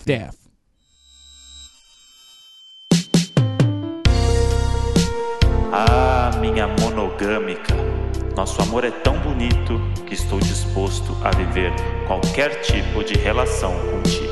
death. Ah, minha monogâmica, nosso amor é tão bonito que estou disposto a viver qualquer tipo de relação contigo.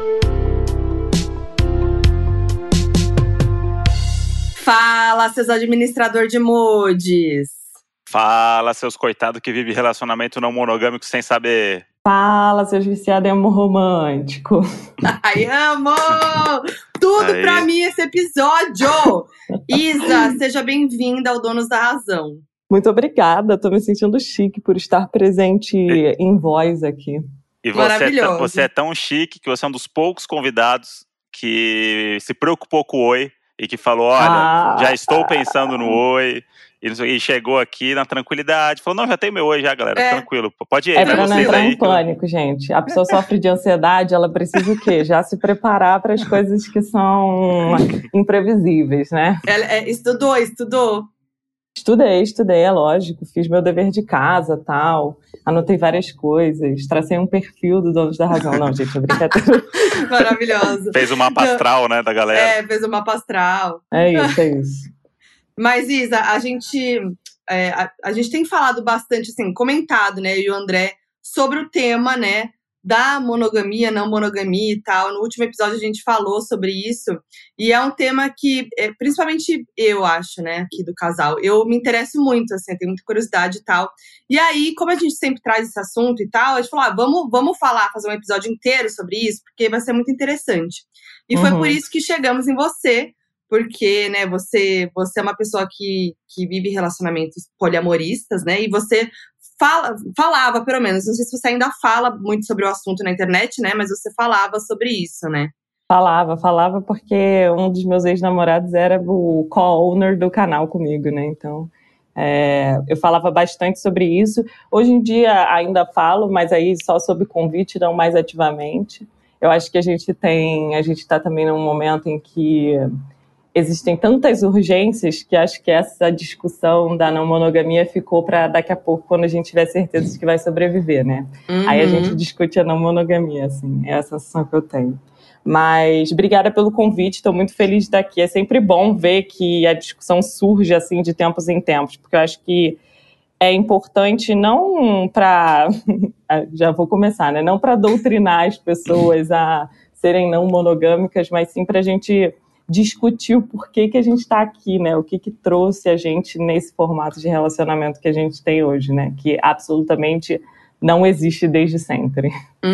Fala, seus administradores de moods. Fala, seus coitados que vivem relacionamento não monogâmico sem saber. Fala, seus viciados em amor romântico. Ai, amo! Tudo Aí. pra mim esse episódio! Isa, seja bem-vinda ao Donos da Razão. Muito obrigada, tô me sentindo chique por estar presente em voz aqui. E Maravilhoso. você é tão chique que você é um dos poucos convidados que se preocupou com o Oi e que falou, olha, já estou pensando no Oi. E chegou aqui na tranquilidade. Falou, não, já tem meu Oi já, galera, tranquilo. Pode ir, É pra não vocês entrar aí. em pânico, gente. A pessoa sofre de ansiedade, ela precisa o quê? Já se preparar para as coisas que são imprevisíveis, né? Estudou? Estudei, é lógico. Fiz meu dever de casa, tal. Anotei várias coisas. Tracei um perfil do Donos da Razão. Não, gente, é brincadeira. Maravilhoso. Fez o mapa astral, né, da galera. Fez o mapa astral. É isso. Mas, Isa, a gente tem falado bastante, assim, comentado, né, eu e o André, sobre o tema, né, da monogamia, não monogamia e tal. No último episódio a gente falou sobre isso. E é um tema que, principalmente eu acho, né, aqui do casal, eu me interesso muito, assim, tenho muita curiosidade e tal. E aí, como a gente sempre traz esse assunto e tal, a gente falou, vamos fazer um episódio inteiro sobre isso, porque vai ser muito interessante. E foi por isso que chegamos em você, porque, né, você é uma pessoa que vive relacionamentos poliamoristas, né, e você falava, pelo menos, não sei se você ainda fala muito sobre o assunto na internet, né, mas você falava sobre isso, né? Falava porque um dos meus ex-namorados era o co-owner do canal comigo, né, então eu falava bastante sobre isso. Hoje em dia ainda falo, mas aí só sob convite, não mais ativamente. Eu acho que a gente está também num momento em que existem tantas urgências que acho que essa discussão da não monogamia ficou para daqui a pouco, quando a gente tiver certeza de que vai sobreviver, né? Aí a gente discute a não monogamia, assim, é a sensação que eu tenho. Mas obrigada pelo convite, estou muito feliz de estar aqui. É sempre bom ver que a discussão surge assim de tempos em tempos, porque eu acho que é importante não para... já vou começar, né? Não para doutrinar as pessoas a serem não monogâmicas, mas sim para a gente discutir o porquê que a gente está aqui, né? O que trouxe a gente nesse formato de relacionamento que a gente tem hoje, né? Que absolutamente não existe desde sempre.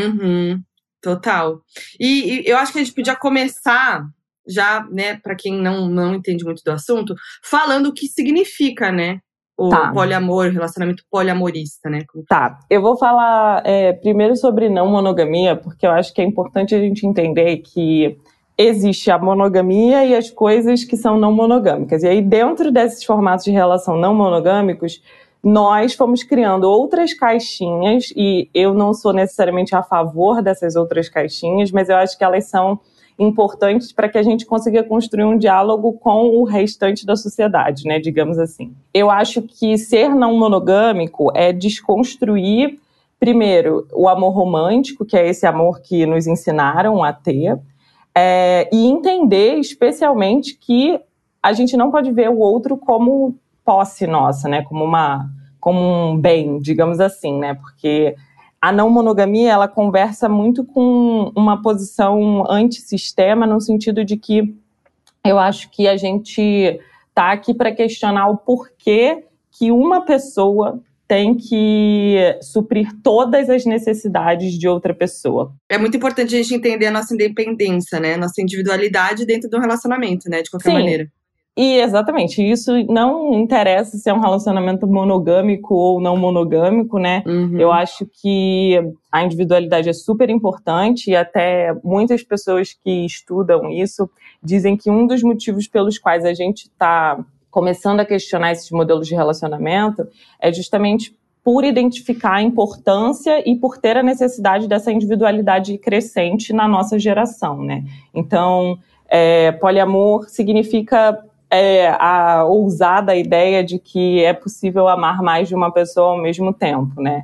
Total. E eu acho que a gente podia começar já, né, para quem não entende muito do assunto, falando o que significa, né, o poliamor, o relacionamento poliamorista, né? Tá, eu vou falar primeiro sobre não monogamia, porque eu acho que é importante a gente entender que existe a monogamia e as coisas que são não monogâmicas. E aí, dentro desses formatos de relação não monogâmicos, nós fomos criando outras caixinhas, e eu não sou necessariamente a favor dessas outras caixinhas, mas eu acho que elas são importantes para que a gente consiga construir um diálogo com o restante da sociedade, né, digamos assim. Eu acho que ser não monogâmico é desconstruir, primeiro, o amor romântico, que é esse amor que nos ensinaram a ter, e entender, especialmente, que a gente não pode ver o outro como posse nossa, né? Como um bem, digamos assim, né? Porque a não monogamia, ela conversa muito com uma posição antissistema, no sentido de que eu acho que a gente está aqui para questionar o porquê que uma pessoa tem que suprir todas as necessidades de outra pessoa. É muito importante a gente entender a nossa independência, né? Nossa individualidade dentro de um relacionamento, né? De qualquer maneira. E exatamente, isso não interessa se é um relacionamento monogâmico ou não monogâmico, né? Eu acho que a individualidade é super importante, e até muitas pessoas que estudam isso dizem que um dos motivos pelos quais a gente está começando a questionar esses modelos de relacionamento é justamente por identificar a importância e por ter a necessidade dessa individualidade crescente na nossa geração, né? Então, poliamor significa a ousada ideia de que é possível amar mais de uma pessoa ao mesmo tempo, né?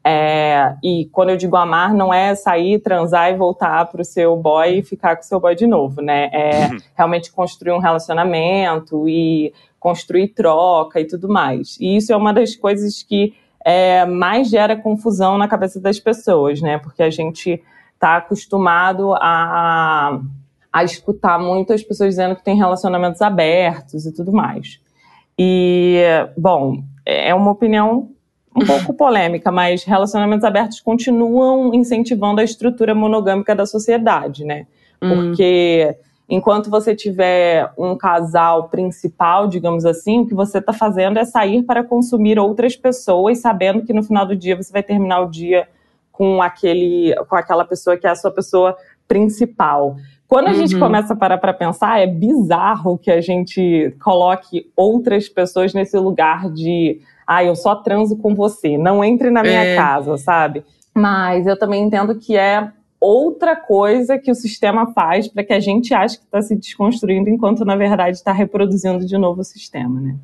E quando eu digo amar, não é sair, transar e voltar pro seu boy e ficar com o seu boy de novo, né? É realmente construir um relacionamento e construir troca e tudo mais. E isso é uma das coisas que mais gera confusão na cabeça das pessoas, né? Porque a gente está acostumado a escutar muito as pessoas dizendo que tem relacionamentos abertos e tudo mais. E, bom, é uma opinião um pouco polêmica, mas relacionamentos abertos continuam incentivando a estrutura monogâmica da sociedade, né? Porque enquanto você tiver um casal principal, digamos assim, o que você está fazendo é sair para consumir outras pessoas, sabendo que no final do dia você vai terminar o dia com aquela pessoa que é a sua pessoa principal. Quando a gente começa a parar para pensar, é bizarro que a gente coloque outras pessoas nesse lugar de eu só transo com você, não entre na minha casa, sabe? Mas eu também entendo que é outra coisa que o sistema faz para que a gente ache que está se desconstruindo, enquanto na verdade está reproduzindo de novo o sistema, né?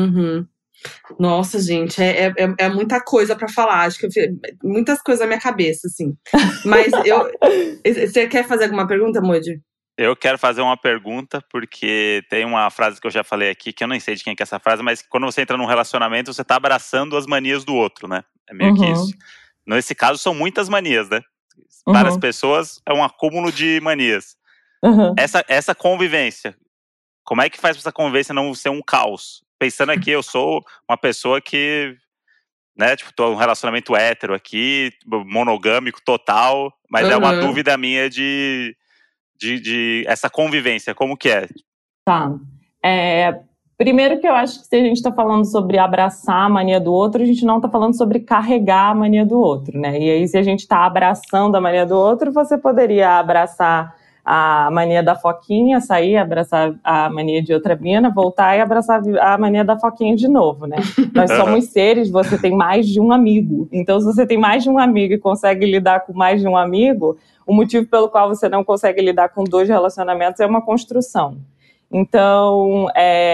Nossa, gente, é muita coisa pra falar. Acho que muitas coisas na minha cabeça, assim. Mas você quer fazer alguma pergunta, Moody? Eu quero fazer uma pergunta, porque tem uma frase que eu já falei aqui, que eu nem sei de quem que é essa frase, mas quando você entra num relacionamento, você tá abraçando as manias do outro, né? É meio que isso. Nesse caso, são muitas manias, né? Para as pessoas, é um acúmulo de manias. Essa convivência, como é que faz pra essa convivência não ser um caos? Pensando aqui, eu sou uma pessoa que, né, tipo, tô num relacionamento hétero aqui, monogâmico total, mas é uma dúvida minha de essa convivência, como que é? Tá. Primeiro que eu acho que se a gente está falando sobre abraçar a mania do outro, a gente não está falando sobre carregar a mania do outro, né? E aí, se a gente está abraçando a mania do outro, você poderia abraçar a mania da Foquinha, sair, abraçar a mania de outra mina, voltar e abraçar a mania da Foquinha de novo, né? Nós somos seres, você tem mais de um amigo. Então, se você tem mais de um amigo e consegue lidar com mais de um amigo, o motivo pelo qual você não consegue lidar com 2 relacionamentos é uma construção. Então,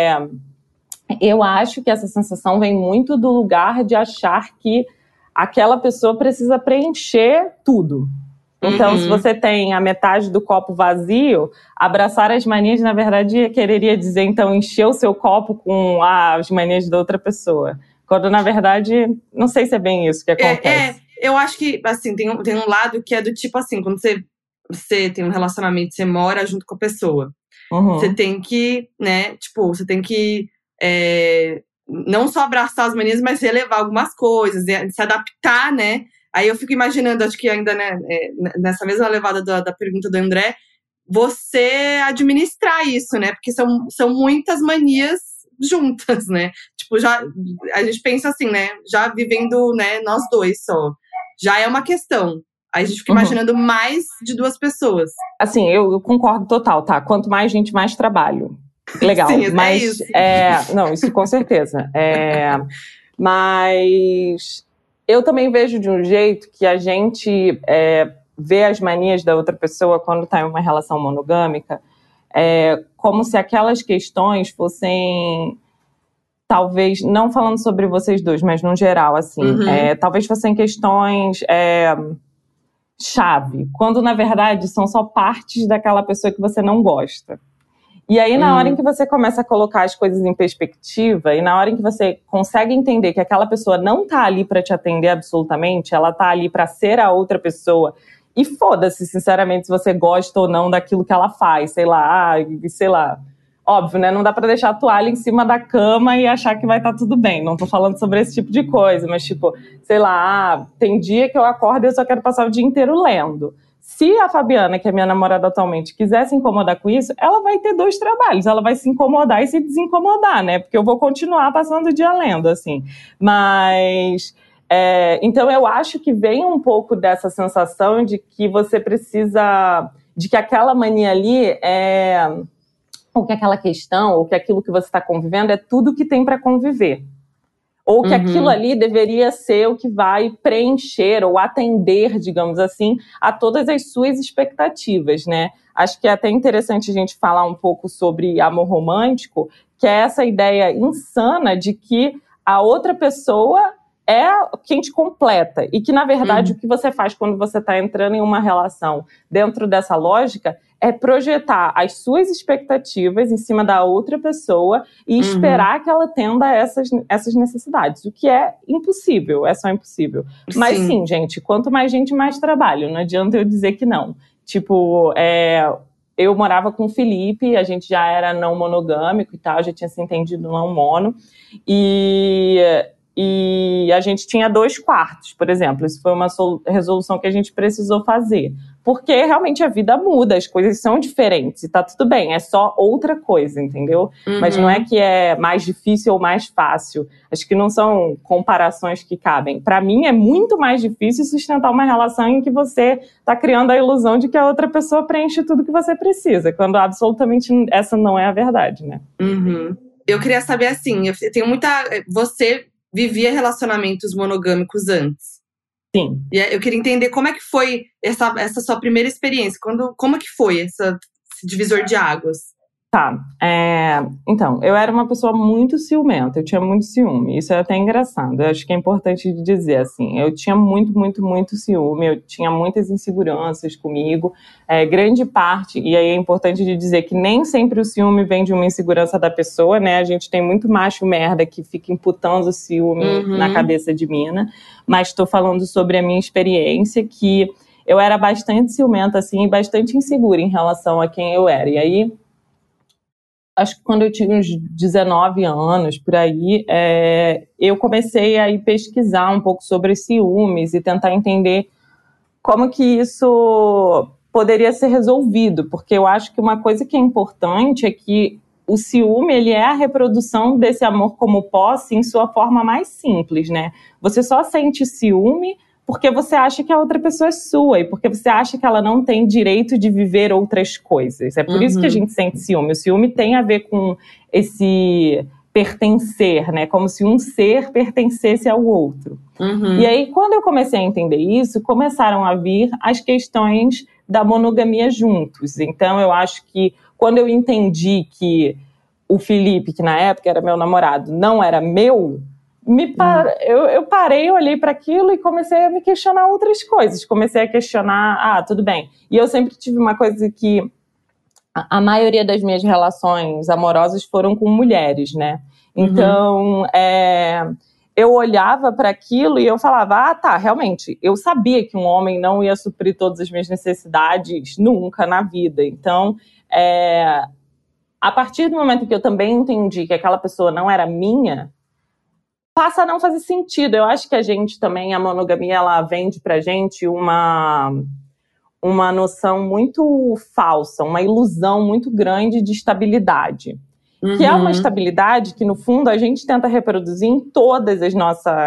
eu acho que essa sensação vem muito do lugar de achar que aquela pessoa precisa preencher tudo. Então, se você tem a metade do copo vazio, abraçar as manias, na verdade, quereria dizer, então, encher o seu copo com as manias da outra pessoa. Quando, na verdade, não sei se é bem isso que acontece. Eu acho que, assim, tem um lado que é do tipo assim, quando você tem um relacionamento, você mora junto com a pessoa. Você tem que, né, tipo, você tem que não só abraçar as manias, mas relevar algumas coisas, se adaptar, né? Aí eu fico imaginando, acho que ainda, né, nessa mesma levada da pergunta do André, você administrar isso, né? Porque são muitas manias juntas, né? Tipo, a gente pensa assim, né? Já vivendo, né, nós dois só. Já é uma questão. Aí a gente fica imaginando mais de 2 pessoas. Assim, eu concordo total, tá? Quanto mais gente, mais trabalho. Legal. Sim, mas, isso. Não, isso com certeza. Mas eu também vejo de um jeito que a gente vê as manias da outra pessoa quando está em uma relação monogâmica, como se aquelas questões fossem, talvez, não falando sobre vocês dois, mas no geral, assim, talvez fossem questões chave, quando na verdade são só partes daquela pessoa que você não gosta. E aí, na hora em que você começa a colocar as coisas em perspectiva, e na hora em que você consegue entender que aquela pessoa não tá ali para te atender absolutamente, ela tá ali para ser a outra pessoa, e foda-se, sinceramente, se você gosta ou não daquilo que ela faz, sei lá. Óbvio, né? Não dá pra deixar a toalha em cima da cama e achar que vai estar tudo bem. Não tô falando sobre esse tipo de coisa, mas tipo, sei lá, tem dia que eu acordo e eu só quero passar o dia inteiro lendo. Se a Fabiana, que é minha namorada atualmente, quiser se incomodar com isso, ela vai ter 2 trabalhos. Ela vai se incomodar e se desincomodar, né? Porque eu vou continuar passando o dia lendo, assim. Mas... então eu acho que vem um pouco dessa sensação de que você precisa... de que aquela mania ali ou que aquela questão, ou que aquilo que você está convivendo é tudo que tem para conviver. Ou que aquilo ali deveria ser o que vai preencher ou atender, digamos assim, a todas as suas expectativas, né? Acho que é até interessante a gente falar um pouco sobre amor romântico, que é essa ideia insana de que a outra pessoa é quem te completa. E que, na verdade, o que você faz quando você está entrando em uma relação dentro dessa lógica é projetar as suas expectativas em cima da outra pessoa e esperar que ela atenda essas necessidades. O que é impossível, é só impossível. Mas sim, gente, quanto mais gente, mais trabalho. Não adianta eu dizer que não. Tipo, eu morava com o Felipe, a gente já era não monogâmico e tal, já tinha se entendido não mono. E a gente tinha 2 quartos, por exemplo. Isso foi uma resolução que a gente precisou fazer. Porque realmente a vida muda, as coisas são diferentes. E tá tudo bem, é só outra coisa, entendeu? Mas não é que é mais difícil ou mais fácil. Acho que não são comparações que cabem. Para mim, é muito mais difícil sustentar uma relação em que você tá criando a ilusão de que a outra pessoa preenche tudo que você precisa, quando absolutamente essa não é a verdade, né? Eu queria saber, assim, eu tenho você vivia relacionamentos monogâmicos antes. Sim. E eu queria entender como é que foi essa sua primeira experiência. Como é que foi esse divisor de águas? Tá. Então, eu era uma pessoa muito ciumenta, eu tinha muito ciúme. Isso é até engraçado. Eu acho que é importante dizer, assim. Eu tinha muito, muito, muito ciúme, eu tinha muitas inseguranças comigo. Grande parte, e aí é importante dizer que nem sempre o ciúme vem de uma insegurança da pessoa, né? A gente tem muito macho merda que fica imputando o ciúme na cabeça de mina. Mas estou falando sobre a minha experiência, que eu era bastante ciumenta, assim, e bastante insegura em relação a quem eu era. E aí, acho que quando eu tinha uns 19 anos, por aí, eu comecei a ir pesquisar um pouco sobre ciúmes e tentar entender como que isso poderia ser resolvido, porque eu acho que uma coisa que é importante é que o ciúme, ele é a reprodução desse amor como posse em sua forma mais simples, né? Você só sente ciúme porque você acha que a outra pessoa é sua e porque você acha que ela não tem direito de viver outras coisas. É por isso que a gente sente ciúme. O ciúme tem a ver com esse pertencer, né? Como se um ser pertencesse ao outro. E aí, quando eu comecei a entender isso, começaram a vir as questões da monogamia juntos. Então, eu acho que quando eu entendi que o Felipe, que na época era meu namorado, não era meu, eu parei, olhei para aquilo e comecei a me questionar outras coisas. Comecei a questionar, tudo bem. E eu sempre tive uma coisa que a maioria das minhas relações amorosas foram com mulheres, né? Então, eu olhava para aquilo e eu falava, tá, realmente, eu sabia que um homem não ia suprir todas as minhas necessidades nunca na vida. Então, a partir do momento que eu também entendi que aquela pessoa não era minha, passa a não fazer sentido. Eu acho que a gente também, a monogamia, ela vende pra gente uma noção muito falsa, uma ilusão muito grande de estabilidade. Que é uma estabilidade que, no fundo, a gente tenta reproduzir em todas a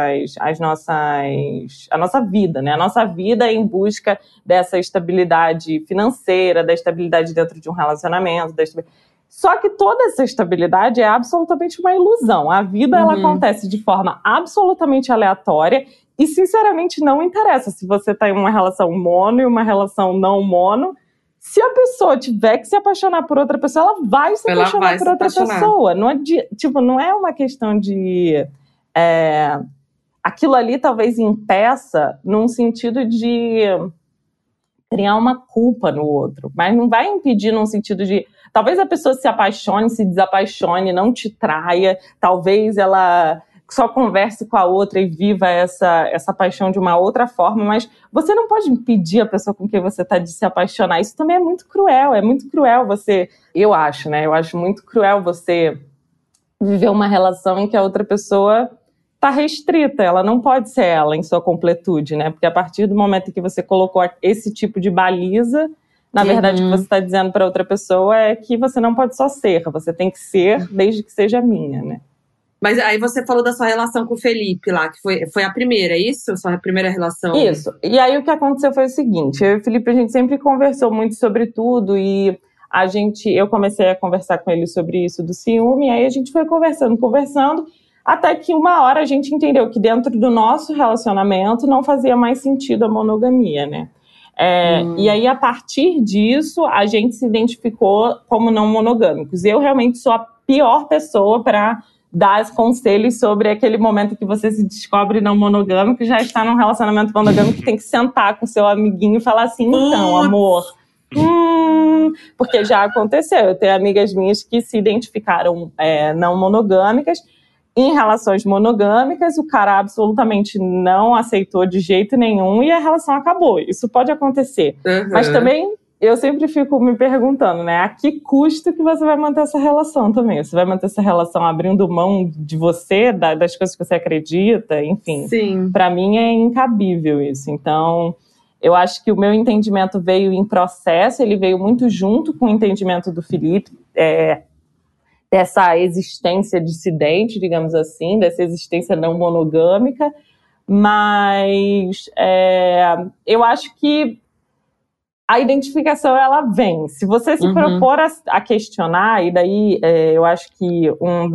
nossa vida, né? A nossa vida é em busca dessa estabilidade financeira, da estabilidade dentro de um relacionamento, Só que toda essa estabilidade é absolutamente uma ilusão. A vida, ela acontece de forma absolutamente aleatória e, sinceramente, não interessa se você está em uma relação mono e uma relação não mono. Se a pessoa tiver que se apaixonar por outra pessoa, ela vai se apaixonar por outra pessoa. Não é uma questão de... aquilo ali talvez impeça num sentido de criar uma culpa no outro. Mas não vai impedir num sentido de... Talvez a pessoa se apaixone, se desapaixone, não te traia. Talvez ela só converse com a outra e viva essa paixão de uma outra forma. Mas você não pode impedir a pessoa com quem você está de se apaixonar. Isso também é muito cruel. É muito cruel você... Eu acho, né? Eu acho muito cruel você viver uma relação em que a outra pessoa está restrita. Ela não pode ser ela em sua completude, né? Porque a partir do momento que você colocou esse tipo de baliza... Na verdade, o que você está dizendo para outra pessoa é que você não pode só ser, você tem que ser desde que seja minha, né? Mas aí você falou da sua relação com o Felipe lá, que foi a primeira, é isso? Sua primeira relação? Isso. E aí o que aconteceu foi o seguinte, eu e o Felipe, a gente sempre conversou muito sobre tudo e eu comecei a conversar com ele sobre isso do ciúme, e aí a gente foi conversando, até que uma hora a gente entendeu que dentro do nosso relacionamento não fazia mais sentido a monogamia, né? E aí, a partir disso, a gente se identificou como não monogâmicos. Eu realmente sou a pior pessoa para dar conselhos sobre aquele momento que você se descobre não monogâmico e já está num relacionamento monogâmico que tem que sentar com seu amiguinho e falar assim, então, amor, porque já aconteceu. Eu tenho amigas minhas que se identificaram não monogâmicas. Em relações monogâmicas, o cara absolutamente não aceitou de jeito nenhum e a relação acabou. Isso pode acontecer. Mas também, eu sempre fico me perguntando, né? A que custo que você vai manter essa relação também? Você vai manter essa relação abrindo mão de você, das coisas que você acredita? Enfim, para mim é incabível isso. Então, eu acho que o meu entendimento veio em processo, ele veio muito junto com o entendimento do Felipe, dessa existência dissidente, digamos assim, dessa existência não monogâmica, mas eu acho que a identificação, ela vem. Se você se propor a questionar, e daí eu acho que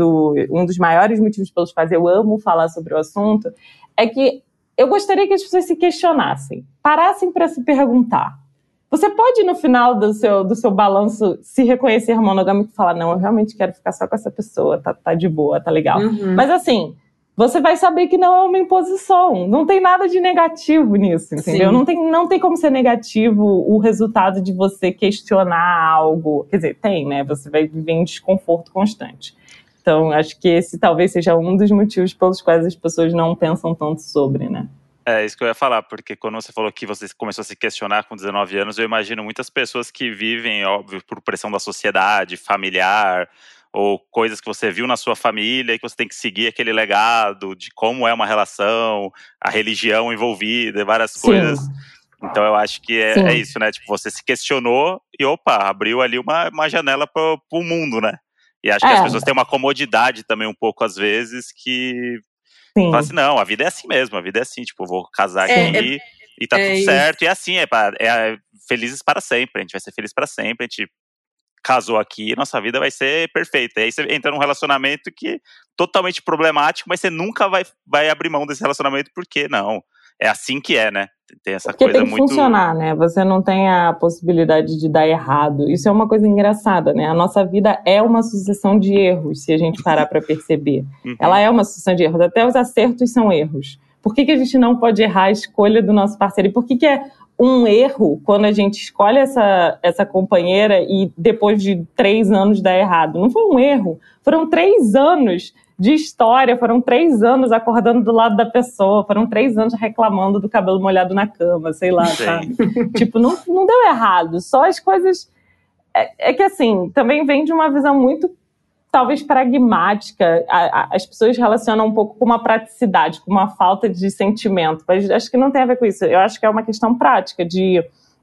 um dos maiores motivos pelos quais eu amo falar sobre o assunto, é que eu gostaria que as pessoas se questionassem, parassem para se perguntar. Você pode, no final do seu balanço, se reconhecer monogâmico e falar, não, eu realmente quero ficar só com essa pessoa, tá de boa, tá legal. Mas assim, você vai saber que não é uma imposição, não tem nada de negativo nisso, entendeu? Não tem como ser negativo o resultado de você questionar algo. Quer dizer, tem, né? Você vai viver em desconforto constante. Então, acho que esse talvez seja um dos motivos pelos quais as pessoas não pensam tanto sobre, né? É isso que eu ia falar, porque quando você falou que você começou a se questionar com 19 anos, eu imagino muitas pessoas que vivem, óbvio, por pressão da sociedade, familiar, ou coisas que você viu na sua família e que você tem que seguir aquele legado de como é uma relação, a religião envolvida, várias coisas. Então eu acho que é isso, né? Tipo, você se questionou e, abriu ali uma janela pro mundo, né? E acho que as pessoas têm uma comodidade também um pouco, às vezes, que... Fala assim, não, a vida é assim mesmo, a vida é assim, tipo, eu vou casar aqui e tá tudo certo, e é assim, felizes para sempre, a gente vai ser feliz para sempre, a gente casou aqui, nossa vida vai ser perfeita. E aí você entra num relacionamento que é totalmente problemático, mas você nunca vai abrir mão desse relacionamento, porque não, é assim que é, né? Tem essa porque coisa tem que muito... funcionar, né? Você não tem a possibilidade de dar errado. Isso é uma coisa engraçada, né? A nossa vida é uma sucessão de erros, se a gente parar para perceber. Ela é uma sucessão de erros. Até os acertos são erros. Por que a gente não pode errar a escolha do nosso parceiro? E por que é um erro quando a gente escolhe essa companheira e depois de 3 anos dá errado? Não foi um erro. Foram 3 anos de história, foram 3 anos acordando do lado da pessoa, foram 3 anos reclamando do cabelo molhado na cama, sei lá, sabe? Tipo, não deu errado, só as coisas... É que assim, também vem de uma visão muito, talvez, pragmática. As pessoas relacionam um pouco com uma praticidade, com uma falta de sentimento, mas acho que não tem a ver com isso. Eu acho que é uma questão prática de...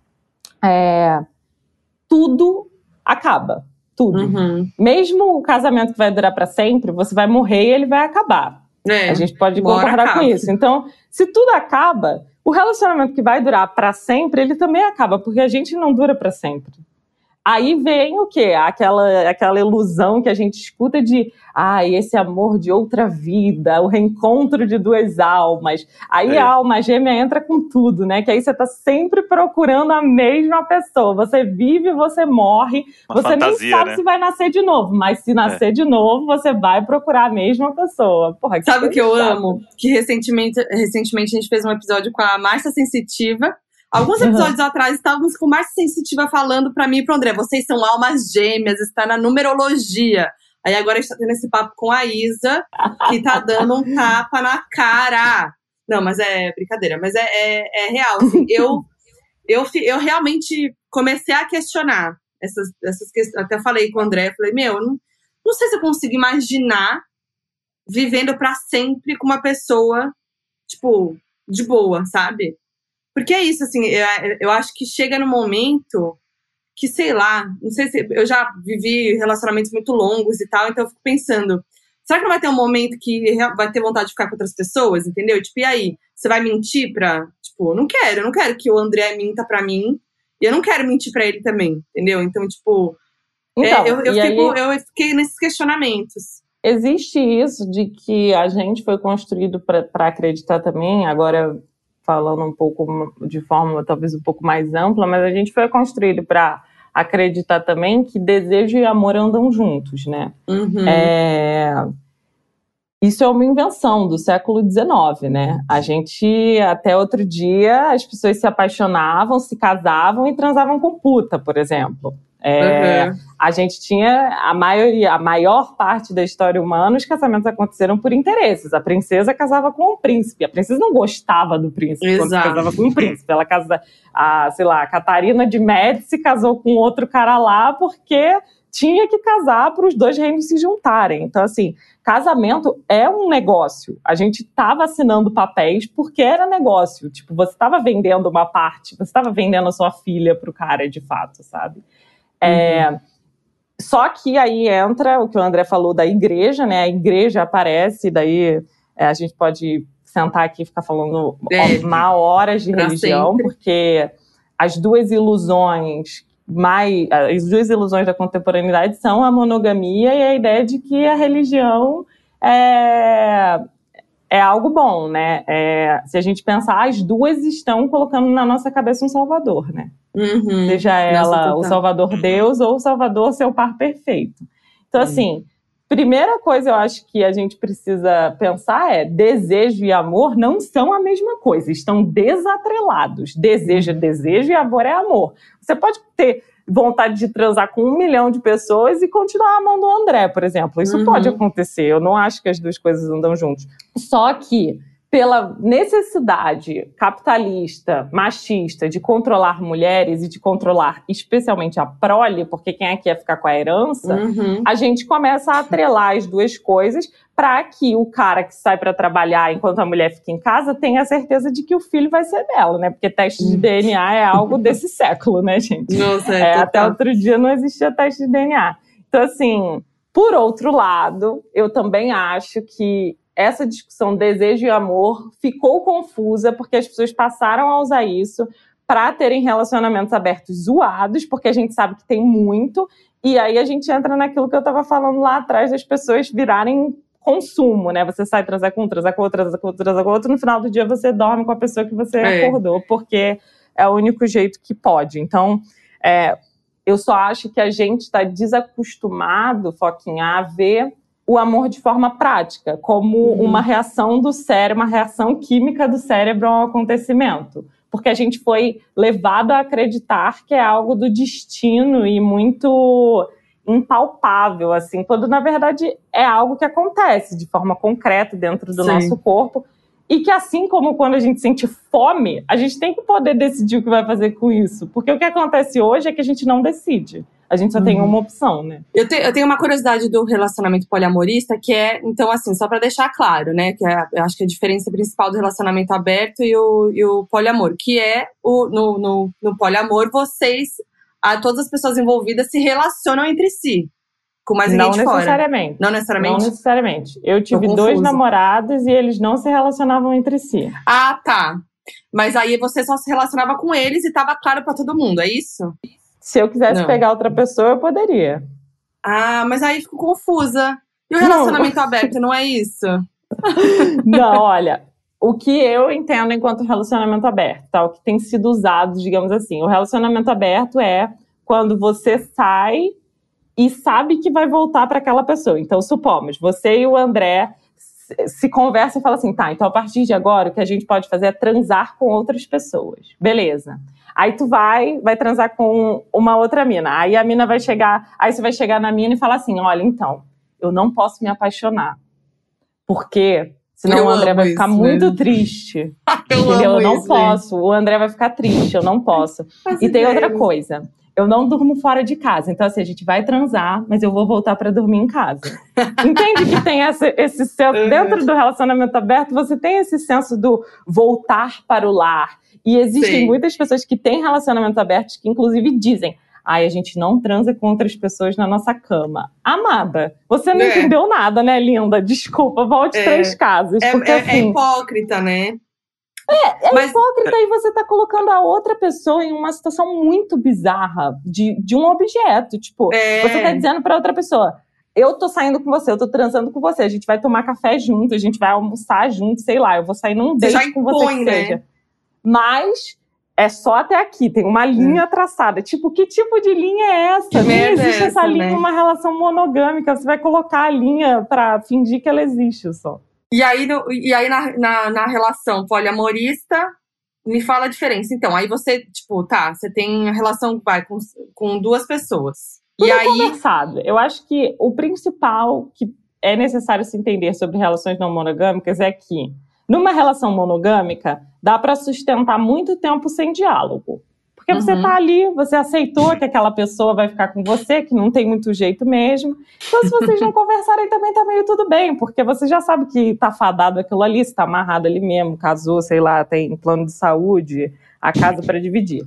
tudo acaba. Tudo. Mesmo o casamento que vai durar para sempre, você vai morrer e ele vai acabar. A gente pode concordar com isso. Então, se tudo acaba, o relacionamento que vai durar para sempre, ele também acaba, porque a gente não dura para sempre. Aí vem o quê? Aquela ilusão que a gente escuta de esse amor de outra vida, o reencontro de 2 almas. Aí a alma gêmea entra com tudo, né? Que aí você tá sempre procurando a mesma pessoa. Você vive, você morre, você fantasia, nem sabe, né? Se vai nascer de novo. Mas se nascer de novo, você vai procurar a mesma pessoa. Porra, sabe o que eu amo? Que recentemente a gente fez um episódio com a Márcia Sensitiva. Alguns episódios atrás, estávamos com Márcia Sensitiva falando pra mim e pro André, vocês são almas gêmeas, está na numerologia. Aí agora a gente tá tendo esse papo com a Isa, que tá dando um tapa na cara. Não, mas é brincadeira, mas é real. Assim, eu realmente comecei a questionar essas questões. Até falei com o André, falei, não sei se eu consigo imaginar vivendo pra sempre com uma pessoa, tipo, de boa, sabe? Porque é isso, assim, eu acho que chega no momento que, sei lá, não sei se... Eu já vivi relacionamentos muito longos e tal, então eu fico pensando, será que não vai ter um momento que vai ter vontade de ficar com outras pessoas, entendeu? Tipo, e aí? Você vai mentir pra... Tipo, eu não quero que o André minta pra mim, e eu não quero mentir pra ele também, entendeu? Então, tipo, eu fiquei nesses questionamentos. Existe isso de que a gente foi construído pra acreditar também, agora... falando um pouco de forma talvez um pouco mais ampla, mas a gente foi construído para acreditar também que desejo e amor andam juntos, né? Isso é uma invenção do século XIX, né? A gente, até outro dia, as pessoas se apaixonavam, se casavam e transavam com puta, por exemplo. A gente tinha a maior parte da história humana, os casamentos aconteceram por interesses. A princesa casava com o príncipe. A princesa não gostava do príncipe quando casava com o príncipe. Ela a Catarina de Médici casou com outro cara lá porque tinha que casar para os dois reinos se juntarem. Então, assim, casamento é um negócio. A gente estava assinando papéis porque era negócio. Tipo, você estava vendendo uma parte, você estava vendendo a sua filha para o cara, de fato, sabe? Só que aí entra o que o André falou da igreja, né? A igreja aparece, daí a gente pode sentar aqui e ficar falando horas de religião, sempre. Porque as duas ilusões da contemporaneidade são a monogamia e a ideia de que a religião é algo bom, né? Se a gente pensar, as duas estão colocando na nossa cabeça um salvador, né? Seja ela o salvador Deus ou o salvador seu par perfeito. Então, assim, primeira coisa eu acho que a gente precisa pensar é: desejo e amor não são a mesma coisa, estão desatrelados. Desejo é desejo e amor é amor. Você pode ter vontade de transar com 1 milhão de pessoas e continuar amando o André, por exemplo. Isso pode acontecer. Eu não acho que as duas coisas andam juntos. Só que, pela necessidade capitalista, machista, de controlar mulheres e de controlar especialmente a prole, porque quem é que ia ficar com a herança, a gente começa a atrelar as duas coisas para que o cara que sai para trabalhar enquanto a mulher fica em casa tenha a certeza de que o filho vai ser dela, né? Porque teste de DNA é algo desse século, né, gente? Nossa, até outro dia não existia teste de DNA. Então, assim, por outro lado, eu também acho que essa discussão desejo e amor ficou confusa porque as pessoas passaram a usar isso para terem relacionamentos abertos zoados, porque a gente sabe que tem muito, e aí a gente entra naquilo que eu estava falando lá atrás, das pessoas virarem consumo, né? Você sai transar com outro, no final do dia você dorme com a pessoa que você acordou, porque é o único jeito que pode. Então, eu só acho que a gente está desacostumado, Foquinha, a ver o amor de forma prática, como uma reação do cérebro, uma reação química do cérebro a um acontecimento. Porque a gente foi levado a acreditar que é algo do destino e muito impalpável, assim, quando na verdade é algo que acontece de forma concreta dentro do nosso corpo. E que assim como quando a gente sente fome, a gente tem que poder decidir o que vai fazer com isso. Porque o que acontece hoje é que a gente não decide. A gente só tem uma opção, né? Eu tenho uma curiosidade do relacionamento poliamorista, que é, então, assim, só pra deixar claro, né? Que eu acho que a diferença principal do relacionamento aberto e o poliamor, que é no poliamor, todas as pessoas envolvidas se relacionam entre si. Com mais ninguém de fora. Não necessariamente? Não necessariamente. Eu tive 2 namorados e eles não se relacionavam entre si. Ah, tá. Mas aí você só se relacionava com eles e tava claro pra todo mundo, é isso? Se eu quisesse pegar outra pessoa, eu poderia. Ah, mas aí fico confusa. E o relacionamento aberto, não é isso? Não, olha, o que eu entendo enquanto relacionamento aberto, tá? O que tem sido usado, digamos assim. O relacionamento aberto é quando você sai e sabe que vai voltar para aquela pessoa. Então, supomos, você e o André se conversam e falam assim, tá, então a partir de agora o que a gente pode fazer é transar com outras pessoas. Beleza. Aí tu vai transar com uma outra mina. Aí a mina vai chegar, aí você vai chegar na mina e falar assim, olha, então, eu não posso me apaixonar. Porque senão o André vai ficar muito triste. Eu não posso. O André vai ficar triste, eu não posso. E tem outra coisa. Eu não durmo fora de casa. Então, assim, a gente vai transar, mas eu vou voltar pra dormir em casa. Entende que tem esse senso, dentro do relacionamento aberto, você tem esse senso do voltar para o lar. E existem muitas pessoas que têm relacionamentos abertos que, inclusive, dizem, a gente não transa com outras pessoas na nossa cama. Amada, você não entendeu nada, né, linda? Desculpa, volte 3 casas. Porque, assim, é hipócrita, né? Mas hipócrita e você tá colocando a outra pessoa em uma situação muito bizarra de um objeto. Tipo, você tá dizendo pra outra pessoa, eu tô saindo com você, eu tô transando com você, a gente vai tomar café junto, a gente vai almoçar junto, sei lá, eu vou sair num date com você que seja. Mas é só até aqui, tem uma linha traçada. Tipo, que tipo de linha é essa? Não existe essa linha em uma relação monogâmica. Você vai colocar a linha pra fingir que ela existe só. E aí na relação poliamorista, me fala a diferença. Então, aí você, tipo, você tem a relação com duas pessoas. Tudo conversado. Eu acho que o principal que é necessário se entender sobre relações não monogâmicas é que, numa relação monogâmica, dá para sustentar muito tempo sem diálogo. Porque você tá ali, você aceitou que aquela pessoa vai ficar com você, que não tem muito jeito mesmo. Então, se vocês não conversarem, também tá meio tudo bem, porque você já sabe que tá fadado aquilo ali, se tá amarrado ali mesmo, casou, sei lá, tem plano de saúde, a casa para dividir.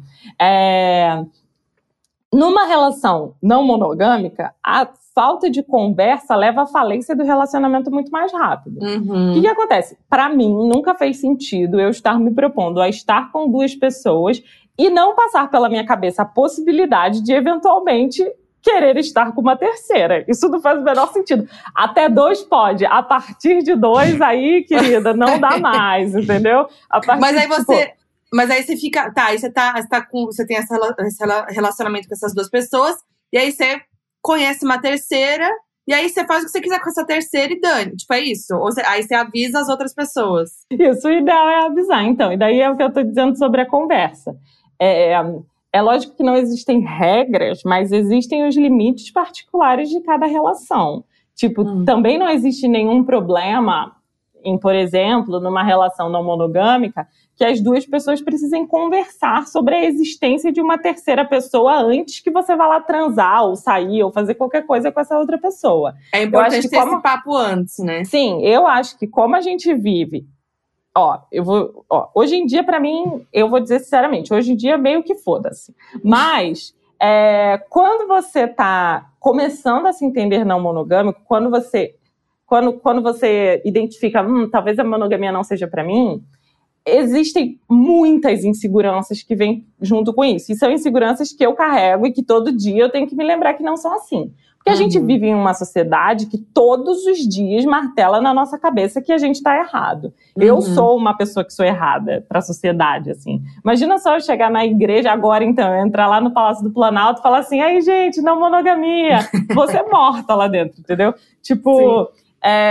Numa relação não monogâmica, a falta de conversa leva à falência do relacionamento muito mais rápido. O que acontece? Para mim, nunca fez sentido eu estar me propondo a estar com duas pessoas e não passar pela minha cabeça a possibilidade de, eventualmente, querer estar com uma terceira. Isso não faz o menor sentido. Até 2 pode. A partir de 2, aí, querida, não dá mais, entendeu? Mas aí Mas aí você fica. Aí você tem esse relacionamento com essas duas pessoas, e aí você conhece uma terceira, e aí você faz o que você quiser com essa terceira e dane. Tipo, é isso. Aí você avisa as outras pessoas. Isso, o ideal é avisar, então. E daí é o que eu tô dizendo sobre a conversa. É lógico que não existem regras, mas existem os limites particulares de cada relação. Tipo, também não existe nenhum problema em, por exemplo, numa relação não monogâmica, que as duas pessoas precisem conversar sobre a existência de uma terceira pessoa antes que você vá lá transar, ou sair, ou fazer qualquer coisa com essa outra pessoa. É importante ter esse papo antes, né? Sim, eu acho que como a gente vive... hoje em dia, pra mim, eu vou dizer sinceramente, hoje em dia meio que foda-se. Mas, quando você tá começando a se entender não monogâmico, quando você identifica, talvez a monogamia não seja pra mim, existem muitas inseguranças que vêm junto com isso. E são inseguranças que eu carrego e que todo dia eu tenho que me lembrar que não são assim. Porque a gente vive em uma sociedade que todos os dias martela na nossa cabeça que a gente tá errado. Eu sou uma pessoa que sou errada pra sociedade, assim. Imagina só eu chegar na igreja agora, então, eu entrar lá no Palácio do Planalto e falar assim, aí, gente, não monogamia. Você é morta lá dentro, entendeu? Tipo... Sim.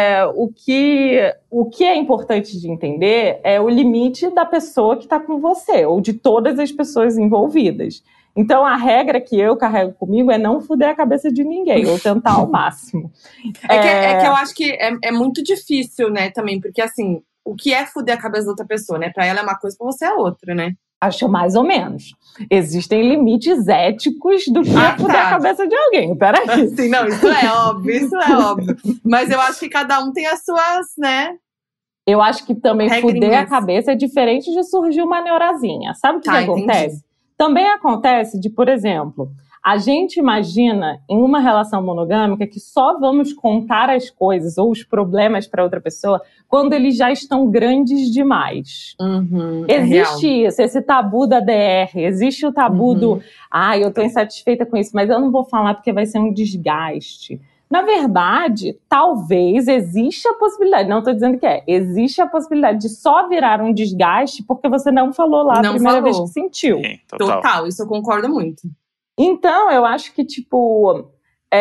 O que é importante de entender é o limite da pessoa que está com você, ou de todas as pessoas envolvidas. Então, a regra que eu carrego comigo é não fuder a cabeça de ninguém, ou tentar ao máximo. Que eu acho que é muito difícil, né, também, porque assim, o que é fuder a cabeça da outra pessoa, né? Pra ela é uma coisa, pra você é outra, né? Acho mais ou menos. Existem limites éticos do que é fuder a cabeça de alguém. Peraí. Sim, não, isso é óbvio. Mas eu acho que cada um tem as suas, né? Eu acho que também fuder a cabeça é diferente de surgir uma neurazinha. Sabe o que acontece? Entendi. Também acontece de, por exemplo, a gente imagina em uma relação monogâmica que só vamos contar as coisas ou os problemas para outra pessoa quando eles já estão grandes demais. Existe isso, esse tabu da DR, existe o tabu do eu tô insatisfeita com isso, mas eu não vou falar porque vai ser um desgaste. Na verdade, talvez exista a possibilidade, não estou dizendo que existe a possibilidade de só virar um desgaste porque você não falou lá a primeira vez que sentiu. Sim, total, isso eu concordo muito. Então, eu acho que, tipo,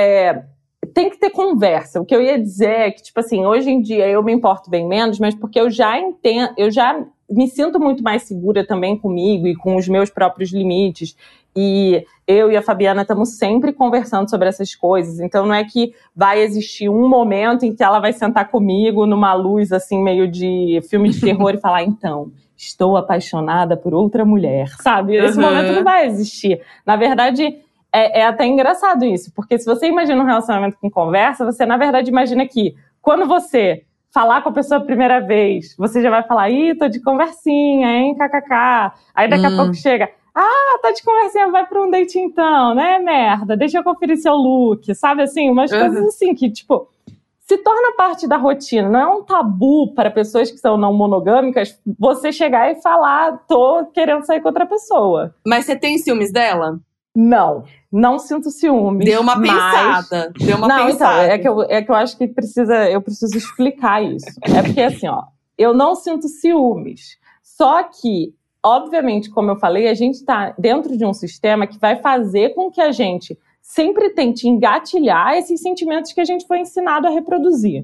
tem que ter conversa. O que eu ia dizer é que, tipo assim, hoje em dia eu me importo bem menos, mas porque eu já entendo, eu já me sinto muito mais segura também comigo e com os meus próprios limites. E eu e a Fabiana estamos sempre conversando sobre essas coisas. Então, não é que vai existir um momento em que ela vai sentar comigo numa luz, assim, meio de filme de terror e falar, então... estou apaixonada por outra mulher, sabe? Esse momento não vai existir. Na verdade, é até engraçado isso, porque se você imagina um relacionamento com conversa, você, na verdade, imagina que quando você falar com a pessoa a primeira vez, você já vai falar, tô de conversinha, hein, kkk. Aí daqui a pouco chega, tá de conversinha, vai pra um date então, né, merda? Deixa eu conferir seu look, sabe assim? Umas coisas assim que, tipo... se torna parte da rotina, não é um tabu para pessoas que são não monogâmicas você chegar e falar, tô querendo sair com outra pessoa. Mas você tem ciúmes dela? Não sinto ciúmes. Deu uma pensada. Então, é que eu acho que eu preciso explicar isso. É porque assim, eu não sinto ciúmes, só que obviamente, como eu falei, a gente está dentro de um sistema que vai fazer com que a gente sempre tente engatilhar esses sentimentos que a gente foi ensinado a reproduzir.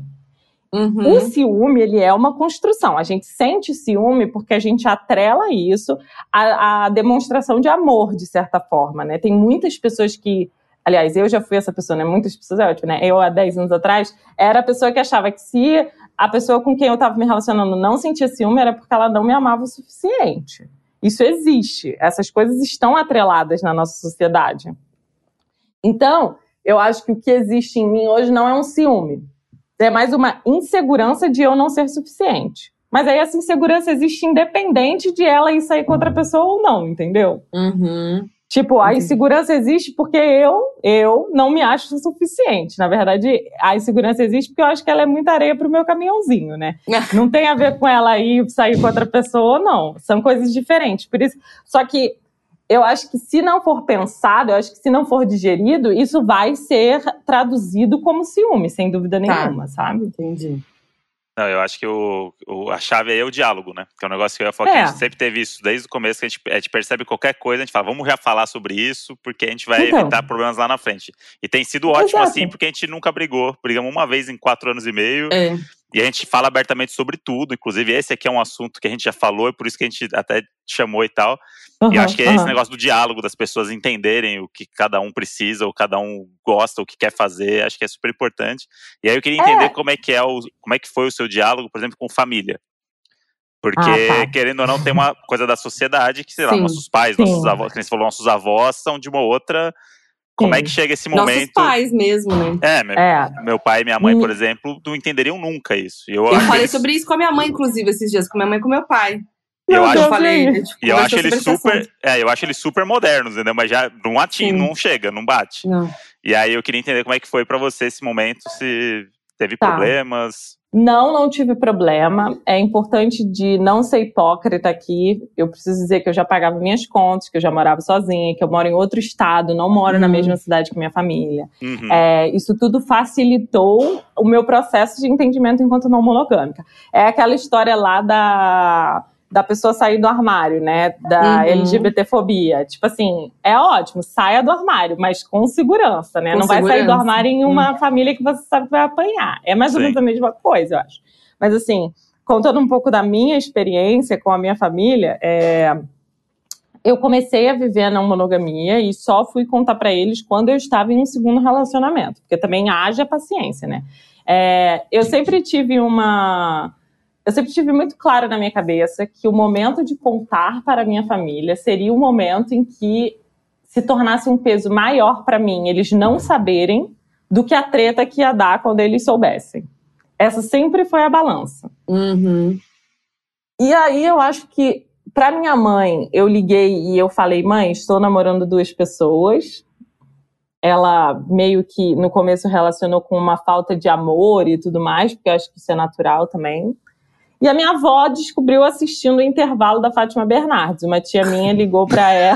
O ciúme, ele é uma construção. A gente sente ciúme porque a gente atrela isso à demonstração de amor, de certa forma, né? Tem muitas pessoas que... Aliás, eu já fui essa pessoa, né? Muitas pessoas, é ótimo, né? Eu, há 10 anos atrás, era a pessoa que achava que se a pessoa com quem eu estava me relacionando não sentia ciúme, era porque ela não me amava o suficiente. Isso existe. Essas coisas estão atreladas na nossa sociedade. Então, eu acho que o que existe em mim hoje não é um ciúme. É mais uma insegurança de eu não ser suficiente. Mas aí essa insegurança existe independente de ela ir sair com outra pessoa ou não, entendeu? Tipo, a insegurança existe porque eu não me acho suficiente. Na verdade, a insegurança existe porque eu acho que ela é muita areia pro meu caminhãozinho, né? Não tem a ver com ela ir sair com outra pessoa ou não. São coisas diferentes. Por isso, só que eu acho que se não for pensado, eu acho que se não for digerido, isso vai ser traduzido como ciúme, sem dúvida nenhuma, sabe? Entendi. Não, eu acho que a chave aí é o diálogo, né? Que é um negócio que eu ia falar que a gente sempre teve isso desde o começo, que a gente percebe qualquer coisa, a gente fala, vamos já falar sobre isso, porque a gente vai evitar problemas lá na frente. E tem sido ótimo assim, porque a gente nunca brigou. Brigamos uma vez em 4 anos e meio. E a gente fala abertamente sobre tudo. Inclusive, esse aqui é um assunto que a gente já falou, e por isso que a gente até chamou e tal. E eu acho que é esse negócio do diálogo, das pessoas entenderem o que cada um precisa, ou cada um gosta, o que quer fazer. Acho que é super importante. E aí eu queria entender como é que foi o seu diálogo, por exemplo, com família. Porque, querendo ou não, tem uma coisa da sociedade que, sei lá, nossos pais, nossos avós, que nem você falou, nossos avós são de uma outra... Como é que chega esse momento? Nossos pais mesmo, né? Meu pai e minha mãe, por exemplo, não entenderiam nunca isso. Eu falei sobre isso com a minha mãe, inclusive, esses dias. Com minha mãe e com meu pai. Eu acho eles super modernos, entendeu? Mas já não chega, não bate. Não. E aí eu queria entender como é que foi pra você esse momento, se teve problemas... Não tive problema. É importante de não ser hipócrita aqui. Eu preciso dizer que eu já pagava minhas contas, que eu já morava sozinha, que eu moro em outro estado, não moro na mesma cidade que minha família. Isso tudo facilitou o meu processo de entendimento enquanto não monogâmica. É aquela história lá da pessoa sair do armário, né? Da LGBTfobia. Tipo assim, é ótimo, saia do armário, mas com segurança, né? Não vai sair do armário em uma família que você sabe que vai apanhar. É mais ou menos a mesma coisa, eu acho. Mas assim, contando um pouco da minha experiência com a minha família, eu comecei a viver a não monogamia e só fui contar pra eles quando eu estava em um segundo relacionamento. Porque também haja paciência, né? Eu sempre tive muito claro na minha cabeça que o momento de contar para a minha família seria o momento em que se tornasse um peso maior para mim eles não saberem do que a treta que ia dar quando eles soubessem. Essa sempre foi a balança. E aí eu acho que, para minha mãe, eu liguei e eu falei, mãe, estou namorando 2 pessoas. Ela meio que no começo relacionou com uma falta de amor e tudo mais, porque eu acho que isso é natural também. E a minha avó descobriu assistindo o intervalo da Fátima Bernardes. Uma tia minha ligou pra ela.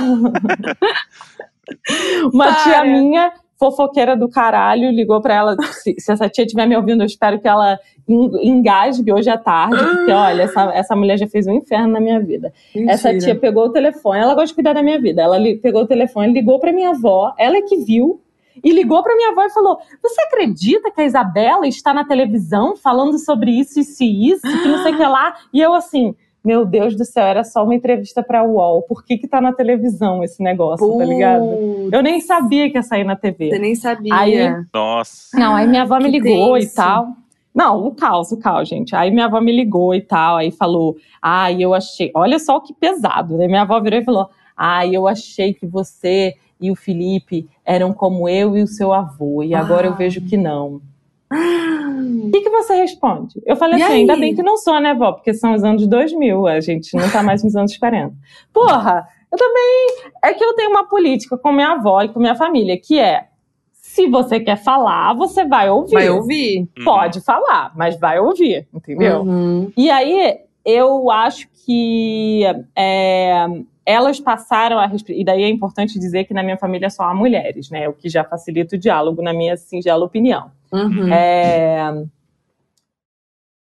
Tia minha, fofoqueira do caralho, ligou pra ela. Se essa tia estiver me ouvindo, eu espero que ela engasgue hoje à tarde. Porque, olha, essa mulher já fez um inferno na minha vida. Mentira. Essa tia pegou o telefone, ela gosta de cuidar da minha vida. Ela pegou o telefone, ligou pra minha avó, ela é que viu. E ligou pra minha avó e falou, você acredita que a Isabela está na televisão falando sobre isso, que não sei o que lá? E eu assim, meu Deus do céu, era só uma entrevista pra UOL. Por que tá na televisão esse negócio, tá ligado? Eu nem sabia que ia sair na TV. Você nem sabia. Nossa. Não, aí minha avó me ligou e tal. Não, o caos, gente. Aí minha avó me ligou e tal, aí falou, eu achei... Olha só que pesado, né? Minha avó virou e falou, eu achei que você... e o Felipe eram como eu e o seu avô, e agora eu vejo que não. O que você responde? Eu falei assim, ainda bem que não sou, né, vó? Porque são os anos 2000, a gente não tá mais nos anos 40. Porra, eu também... É que eu tenho uma política com minha avó e com minha família, que é, se você quer falar, você vai ouvir. Vai ouvir. Pode falar, mas vai ouvir, entendeu? E aí, eu acho que... elas passaram a... E daí é importante dizer que na minha família só há mulheres, né? O que já facilita o diálogo, na minha singela opinião.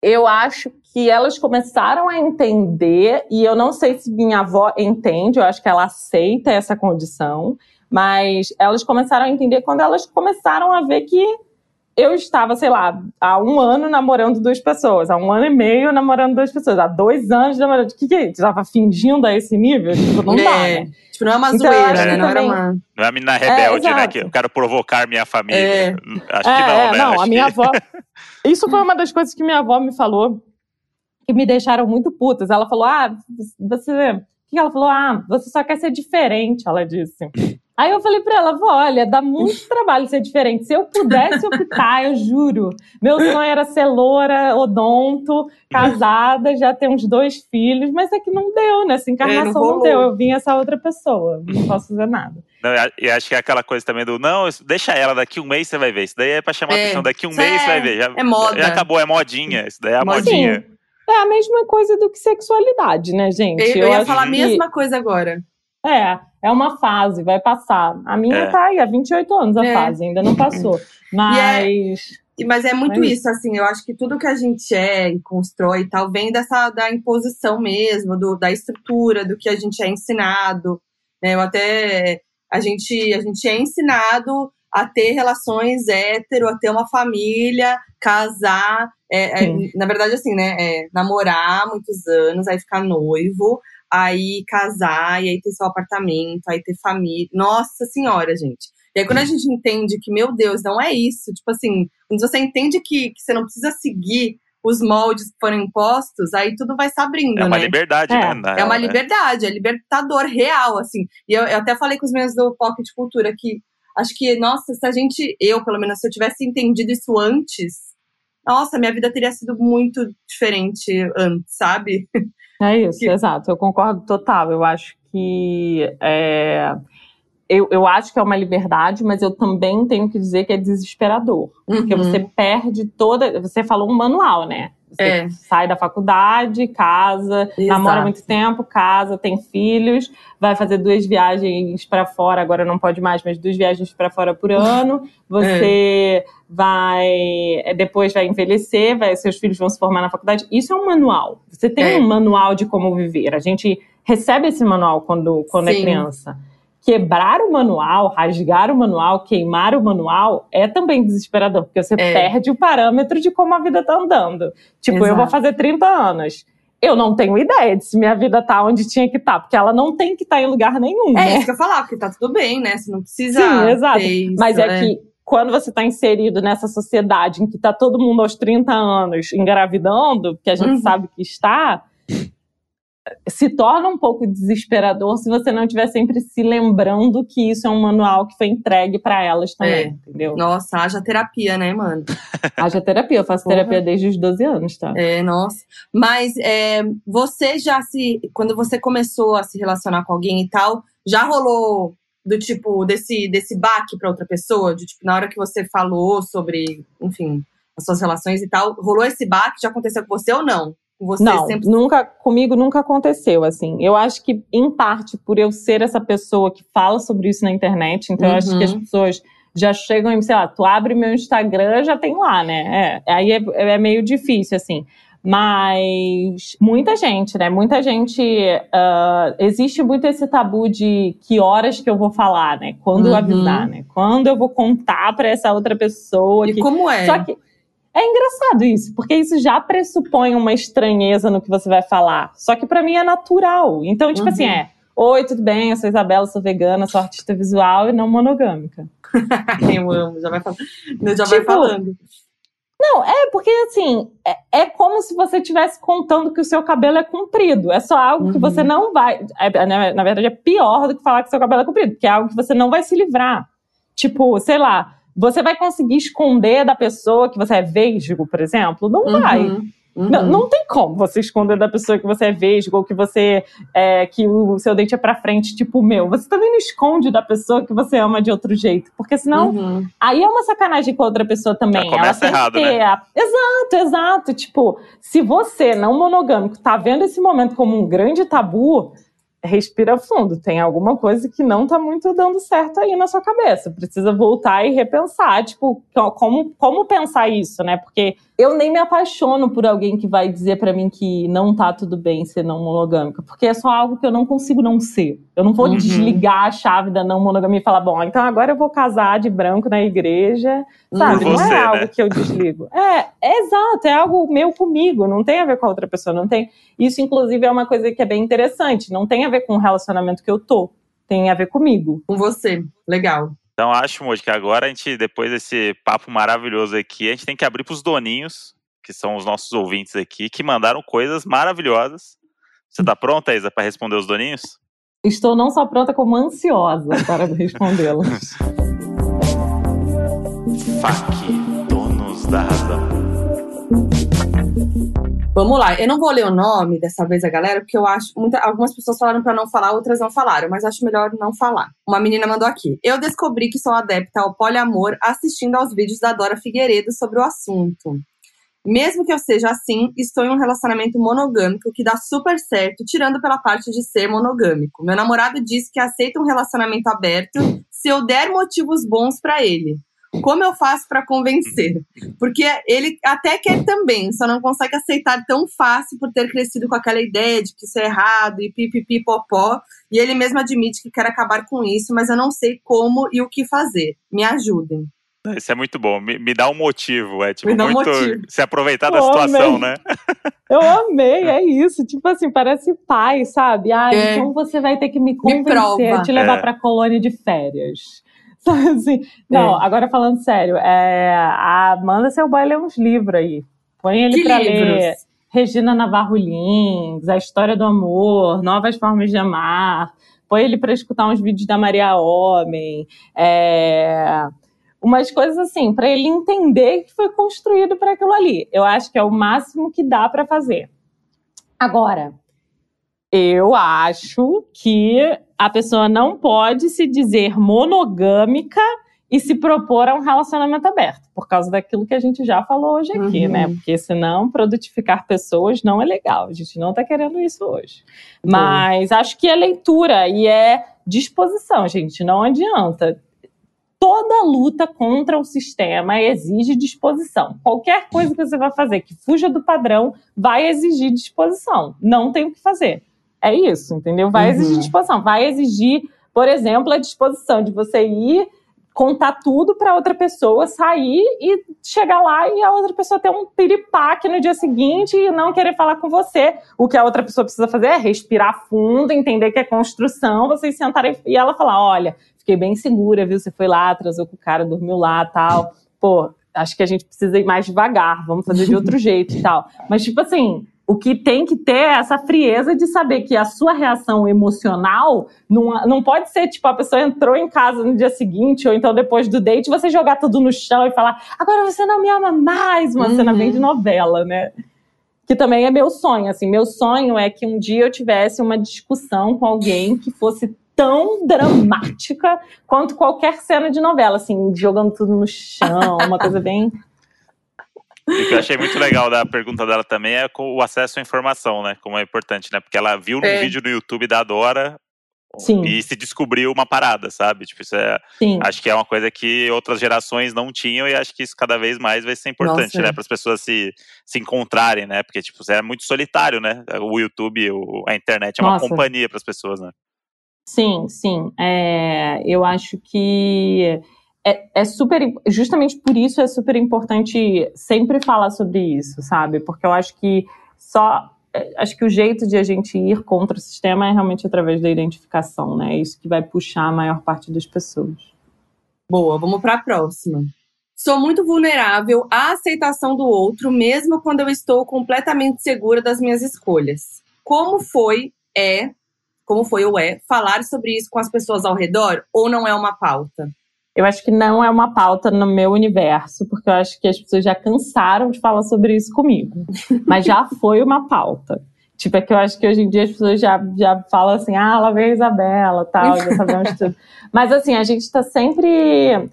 eu acho que elas começaram a entender, e eu não sei se minha avó entende, eu acho que ela aceita essa condição, mas elas começaram a entender quando elas começaram a ver que eu estava, sei lá, há 1 ano namorando 2 pessoas, há 1 ano e meio namorando 2 pessoas, há 2 anos namorando. O que é isso? Tava fingindo a esse nível? Tipo, não dá, né? Tipo, não é uma zoeira, né? Não era uma... Não é a menina rebelde, né? Que eu quero provocar minha família. Acho que não, né? Não, a minha avó... Isso foi uma das coisas que minha avó me falou que me deixaram muito putas. Ela falou, você... O que ela falou? Você só quer ser diferente, ela disse. Aí eu falei pra ela, olha, dá muito trabalho ser diferente. Se eu pudesse optar, eu juro. Meu sonho era ser loura, odonto, casada, já ter uns 2 filhos. Mas é que não deu, né? Essa encarnação não deu. Eu vim essa outra pessoa. Não posso fazer nada. Não, e acho que é aquela coisa também do, não, deixa ela, daqui 1 mês você vai ver. Isso daí é pra chamar atenção, daqui 1 mês você vai ver. É moda. Já acabou, é modinha. Isso daí é a modinha. Sim. É a mesma coisa do que sexualidade, né, gente? Eu ia falar a mesma coisa agora. É uma fase, vai passar. A minha tá aí, há 28 anos a fase, ainda não passou. Mas é muito isso, assim, eu acho que tudo que a gente é e constrói e tal, vem da imposição mesmo, da estrutura, do que a gente é ensinado, né? A gente é ensinado a ter relações hétero, a ter uma família, casar, na verdade, assim, né? Namorar muitos anos, aí ficar noivo, aí casar, e aí ter seu apartamento, aí ter família. Nossa Senhora, gente. E aí quando a gente entende que, meu Deus, não é isso. Tipo assim, quando você entende que você não precisa seguir os moldes que foram impostos, aí tudo vai se abrindo, né? É uma liberdade, né? É uma liberdade, é libertador, real, assim. E eu até falei com os meus do Pocket Cultura que acho que, nossa, se a gente, pelo menos, se eu tivesse entendido isso antes, nossa, minha vida teria sido muito diferente antes, sabe? É isso, exato. Eu concordo total. Eu acho que eu acho que é uma liberdade, mas eu também tenho que dizer que é desesperador. Porque você perde toda... Você falou um manual, né? Você sai da faculdade, casa, namora muito tempo, casa, tem filhos, vai fazer 2 viagens para fora, agora não pode mais, mas 2 viagens para fora por ano. Você depois vai envelhecer, seus filhos vão se formar na faculdade. Isso é um manual. Você tem um manual de como viver. A gente recebe esse manual quando é criança. Quebrar o manual, rasgar o manual, queimar o manual é também desesperador, porque você perde o parâmetro de como a vida tá andando. Tipo, eu vou fazer 30 anos. Eu não tenho ideia de se minha vida tá onde tinha que estar, porque ela não tem que estar em lugar nenhum, né? É isso que eu ia falar, porque tá tudo bem, né? Você não precisa. Sim, exato. Isso, mas que quando você tá inserido nessa sociedade em que tá todo mundo aos 30 anos engravidando, que a gente sabe que está, se torna um pouco desesperador se você não estiver sempre se lembrando que isso é um manual que foi entregue pra elas também, entendeu? Nossa, haja terapia, né, mano? Haja terapia, eu faço terapia desde os 12 anos, tá? Nossa. Mas você quando você começou a se relacionar com alguém e tal, já rolou do tipo, desse baque pra outra pessoa? De tipo, na hora que você falou sobre, enfim, as suas relações e tal, rolou esse baque? Já aconteceu com você ou não? Não, comigo nunca aconteceu, assim. Eu acho que, em parte, por eu ser essa pessoa que fala sobre isso na internet, então eu acho que as pessoas já chegam e, sei lá, tu abre meu Instagram, já tem lá, né? Aí é meio difícil, assim. Mas muita gente, né? Muita gente... existe muito esse tabu de que horas que eu vou falar, né? Quando eu avisar, né? Quando eu vou contar pra essa outra pessoa. E como é? Só que é engraçado isso, porque isso já pressupõe uma estranheza no que você vai falar. Só que pra mim é natural. Então, tipo assim, oi, tudo bem? Eu sou Isabela, sou vegana, sou artista visual e não monogâmica. Eu amo, já vai falando. Não, porque assim, é como se você estivesse contando que o seu cabelo é comprido. É só algo que você não vai... na verdade, é pior do que falar que o seu cabelo é comprido, porque é algo que você não vai se livrar. Tipo, sei lá, você vai conseguir esconder da pessoa que você é vesgo, por exemplo? Não vai. Não tem como você esconder da pessoa que você é vesgo, ou que você que o seu dente é pra frente, tipo o meu. Você também não esconde da pessoa que você ama de outro jeito, porque senão aí é uma sacanagem com a outra pessoa também. Já começa errado, né? Exato. Tipo, se você, não monogâmico, tá vendo esse momento como um grande tabu, respira fundo, tem alguma coisa que não tá muito dando certo aí na sua cabeça. Precisa voltar e repensar, tipo, como pensar isso, né? Porque eu nem me apaixono por alguém que vai dizer pra mim que não tá tudo bem ser não monogâmica, porque é só algo que eu não consigo não ser. Eu não vou desligar a chave da não monogamia e falar, bom, então agora eu vou casar de branco na igreja, sabe? Não é algo que eu desligo. Exato, é algo meu comigo, não tem a ver com a outra pessoa, não tem. Isso, inclusive, é uma coisa que é bem interessante, não tem a ver com o relacionamento que eu tô, tem a ver comigo. Com você, legal. Então acho, Moji, que agora a gente, depois desse papo maravilhoso aqui, a gente tem que abrir pros doninhos, que são os nossos ouvintes aqui, que mandaram coisas maravilhosas. Você tá pronta, Isa, para responder os doninhos? Estou não só pronta, como ansiosa para respondê-los. FAQ, donos da razão. Vamos lá, eu não vou ler o nome dessa vez a galera, porque eu acho, algumas pessoas falaram pra não falar, outras não falaram, mas acho melhor não falar. Uma menina mandou aqui: eu descobri que sou adepta ao poliamor assistindo aos vídeos da Dora Figueiredo sobre o assunto. Mesmo que eu seja assim, estou em um relacionamento monogâmico que dá super certo, tirando pela parte de ser monogâmico. Meu namorado disse que aceita um relacionamento aberto se eu der motivos bons pra ele. Como eu faço pra convencer? Porque ele até quer também, só não consegue aceitar tão fácil por ter crescido com aquela ideia de que isso é errado e pipipi popó. E ele mesmo admite que quer acabar com isso, mas eu não sei como e o que fazer. Me ajudem. Isso é muito bom, me dá um motivo, é tipo Me dá muito motivo. se aproveitar da situação, né? Eu amei, é isso, tipo assim, parece pai, sabe? Então você vai ter que me convencer a te levar pra colônia de férias. Assim, não, agora falando sério, manda seu boy ler uns livros aí. Põe ele pra ler Regina Navarro Lins, A História do Amor, Novas Formas de Amar. Põe ele pra escutar uns vídeos da Maria Homem. Umas coisas assim, pra ele entender que foi construído para aquilo ali. Eu acho que é o máximo que dá pra fazer. Agora, eu acho que a pessoa não pode se dizer monogâmica e se propor a um relacionamento aberto, por causa daquilo que a gente já falou hoje aqui, né? Porque senão produtificar pessoas não é legal. A gente não tá querendo isso hoje. Mas acho que é leitura e é disposição, gente. Não adianta. Toda luta contra o sistema exige disposição. Qualquer coisa que você vai fazer que fuja do padrão vai exigir disposição. Não tem o que fazer. É isso, entendeu? Vai exigir disposição. Vai exigir, por exemplo, a disposição de você ir contar tudo para outra pessoa, sair e chegar lá e a outra pessoa ter um piripaque no dia seguinte e não querer falar com você. O que a outra pessoa precisa fazer é respirar fundo, entender que é construção, vocês sentarem e ela falar, olha, fiquei bem segura, viu? Você foi lá, atrasou com o cara, dormiu lá, tal. Pô, acho que a gente precisa ir mais devagar, vamos fazer de outro jeito e tal. Mas, tipo assim, o que tem que ter é essa frieza de saber que a sua reação emocional não pode ser, tipo, a pessoa entrou em casa no dia seguinte, ou então depois do date, você jogar tudo no chão e falar, agora você não me ama mais, uma cena bem de novela, né? Que também é meu sonho, assim, meu sonho é que um dia eu tivesse uma discussão com alguém que fosse tão dramática quanto qualquer cena de novela, assim, jogando tudo no chão, uma coisa bem... O que eu achei muito legal da pergunta dela também é o acesso à informação, né? Como é importante, né? Porque ela viu num vídeo no YouTube da Dora e se descobriu uma parada, sabe? Tipo, isso acho que é uma coisa que outras gerações não tinham e acho que isso cada vez mais vai ser importante, né? Para as pessoas se encontrarem, né? Porque, tipo, é muito solitário, né? O YouTube, a internet é uma companhia para as pessoas, né? Sim. Eu acho que é super, justamente por isso é super importante sempre falar sobre isso, sabe? Porque eu acho que o jeito de a gente ir contra o sistema é realmente através da identificação, né? É isso que vai puxar a maior parte das pessoas. Boa, vamos para a próxima. Sou muito vulnerável à aceitação do outro, mesmo quando eu estou completamente segura das minhas escolhas. Como foi ou é falar sobre isso com as pessoas ao redor, ou não é uma pauta? Eu acho que não é uma pauta no meu universo, porque eu acho que as pessoas já cansaram de falar sobre isso comigo. Mas já foi uma pauta. Tipo, é que eu acho que hoje em dia as pessoas já falam assim, lá vem a Isabela, tal, já sabemos tudo. Mas assim, a gente tá sempre...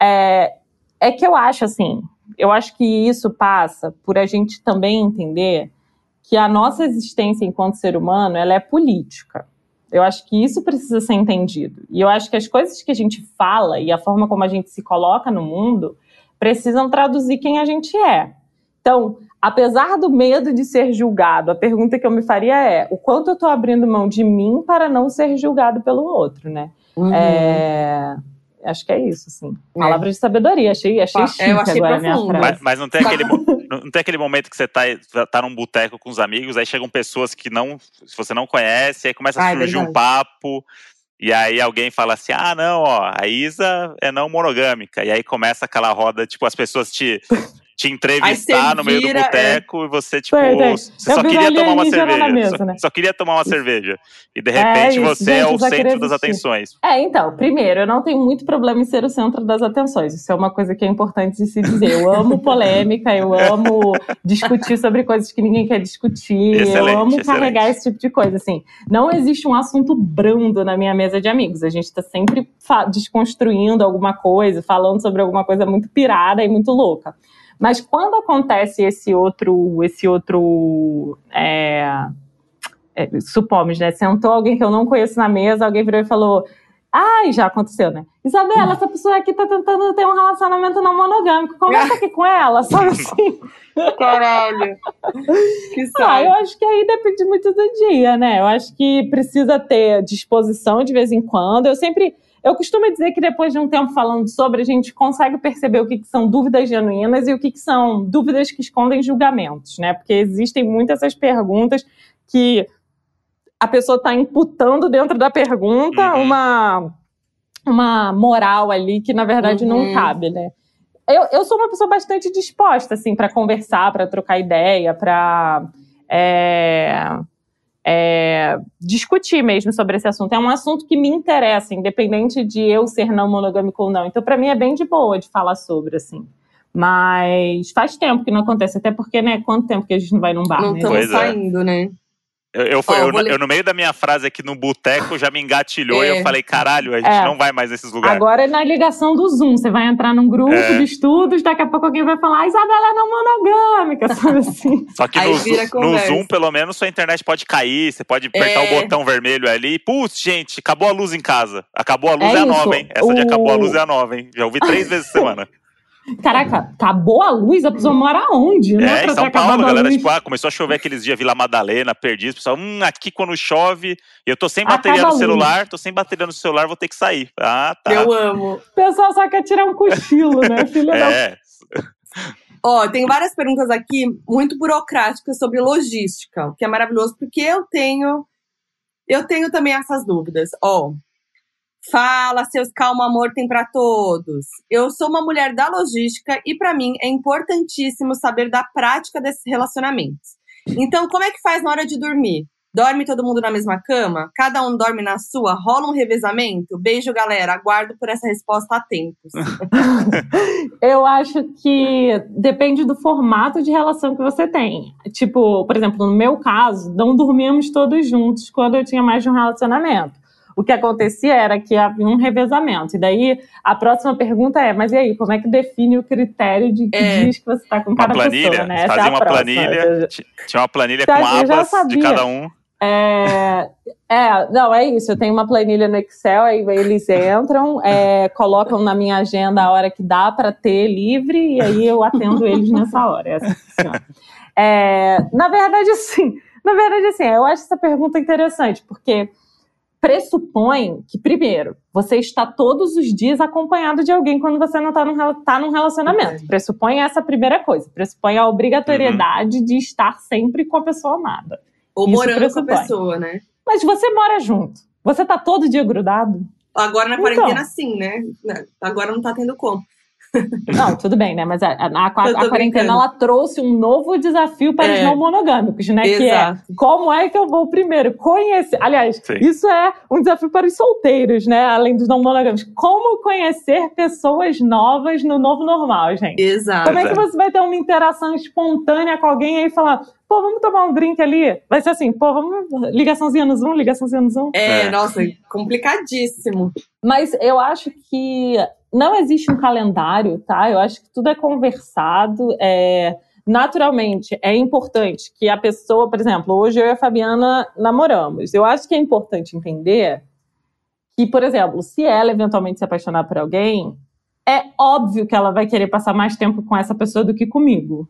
É que eu acho assim, eu acho que isso passa por a gente também entender que a nossa existência enquanto ser humano, ela é política. Eu acho que isso precisa ser entendido. E eu acho que as coisas que a gente fala e a forma como a gente se coloca no mundo precisam traduzir quem a gente é. Então, apesar do medo de ser julgado, a pergunta que eu me faria é: o quanto eu tô abrindo mão de mim para não ser julgado pelo outro, né? Acho que é isso, assim. Palavra de sabedoria. Achei chique eu achei agora profundo. a minha frase. Mas não tem aquele momento que você tá num boteco com os amigos, aí chegam pessoas que você não conhece, aí começa a surgir um papo, e aí alguém fala assim, não, ó, a Isa é não monogâmica. E aí começa aquela roda, tipo, as pessoas te entrevistar no meio do boteco e você, tipo, você só queria tomar uma cerveja. Mesa, né? Só queria tomar uma cerveja. E de repente você é o centro das atenções. Então, primeiro, eu não tenho muito problema em ser o centro das atenções. Isso é uma coisa que é importante de se dizer. Eu amo polêmica, eu amo discutir sobre coisas que ninguém quer discutir. Eu amo carregar esse tipo de coisa, assim. Não existe um assunto brando na minha mesa de amigos. A gente tá sempre desconstruindo alguma coisa, falando sobre alguma coisa muito pirada e muito louca. Mas quando acontece esse outro supomos, né? Sentou alguém que eu não conheço na mesa, alguém virou e falou, já aconteceu, né? Isabela, essa pessoa aqui tá tentando ter um relacionamento não monogâmico, conversa aqui com ela, sabe assim? Caralho. Eu acho que aí depende muito do dia, né? Eu acho que precisa ter disposição de vez em quando. Eu costumo dizer que depois de um tempo falando sobre, a gente consegue perceber o que são dúvidas genuínas e o que são dúvidas que escondem julgamentos, né? Porque existem muitas essas perguntas que a pessoa está imputando dentro da pergunta uma moral ali que, na verdade, não cabe, né? Eu sou uma pessoa bastante disposta, assim, para conversar, para trocar ideia, para discutir mesmo sobre esse assunto. É um assunto que me interessa, independente de eu ser não monogâmico ou não. Então, para mim, é bem de boa de falar sobre, assim. Mas faz tempo que não acontece, até porque, né, quanto tempo que a gente não vai num bar, né? Não estamos saindo, né? Eu, no meio da minha frase aqui no boteco, já me engatilhou e eu falei, caralho, a gente não vai mais nesses lugares. Agora é na ligação do Zoom, você vai entrar num grupo de estudos, daqui a pouco alguém vai falar, Isabela é não monogâmica, sabe assim? Só que no Zoom, pelo menos, sua internet pode cair, você pode apertar o botão vermelho ali e, putz, gente, acabou a luz em casa. Acabou a luz é a nova, hein? Essa de acabou a luz é a nova, hein? Já ouvi 3 vezes por semana. Caraca, acabou a luz? A pessoa mora onde, né? Em São Paulo, a galera, tipo, começou a chover aqueles dias Vila Madalena, Perdiz, pessoal, aqui quando chove, eu tô sem bateria no celular, vou ter que sair. Tá. Eu amo. O pessoal só quer tirar um cochilo, né, filha Tem várias perguntas aqui muito burocráticas sobre logística, o que é maravilhoso, porque eu tenho também essas dúvidas. Fala, seus calma, amor tem pra todos. Eu sou uma mulher da logística e pra mim é importantíssimo saber da prática desses relacionamentos. Então, como é que faz na hora de dormir? Dorme todo mundo na mesma cama? Cada um dorme na sua? Rola um revezamento? Beijo, galera. Aguardo por essa resposta há tempos. Eu acho que depende do formato de relação que você tem. Tipo, por exemplo, no meu caso, não dormíamos todos juntos quando eu tinha mais de um relacionamento. O que acontecia era que havia um revezamento. E daí, a próxima pergunta é, mas e aí, como é que define o critério de que dias que você está com cada pessoa, né? Fazia uma planilha, tinha uma planilha com abas de cada um. Não, é isso. Eu tenho uma planilha no Excel, aí eles entram, colocam na minha agenda a hora que dá para ter livre, e aí eu atendo eles nessa hora. Essa funciona. Na verdade, assim, eu acho essa pergunta interessante, porque pressupõe que, primeiro, você está todos os dias acompanhado de alguém quando você não está num relacionamento. Pressupõe essa primeira coisa. Pressupõe a obrigatoriedade de estar sempre com a pessoa amada. Ou morando com a pessoa, né? Mas você mora junto. Você está todo dia grudado? Agora na quarentena, sim, né? Agora não está tendo como. Não, tudo bem, né? Mas a quarentena, ela trouxe um novo desafio para os não monogâmicos, né? Exato. Que é, como é que eu vou primeiro conhecer... Aliás, isso é um desafio para os solteiros, né? Além dos não monogâmicos. Como conhecer pessoas novas no novo normal, gente? Exato. Como é que você vai ter uma interação espontânea com alguém e aí falar... Pô, vamos tomar um drink ali? Vai ser assim, vamos... Ligaçãozinha no Zoom. Nossa, complicadíssimo. Mas eu acho que... Não existe um calendário, tá? Eu acho que tudo é conversado. Naturalmente, é importante que a pessoa, por exemplo, hoje eu e a Fabiana namoramos. Eu acho que é importante entender que, por exemplo, se ela eventualmente se apaixonar por alguém, é óbvio que ela vai querer passar mais tempo com essa pessoa do que comigo.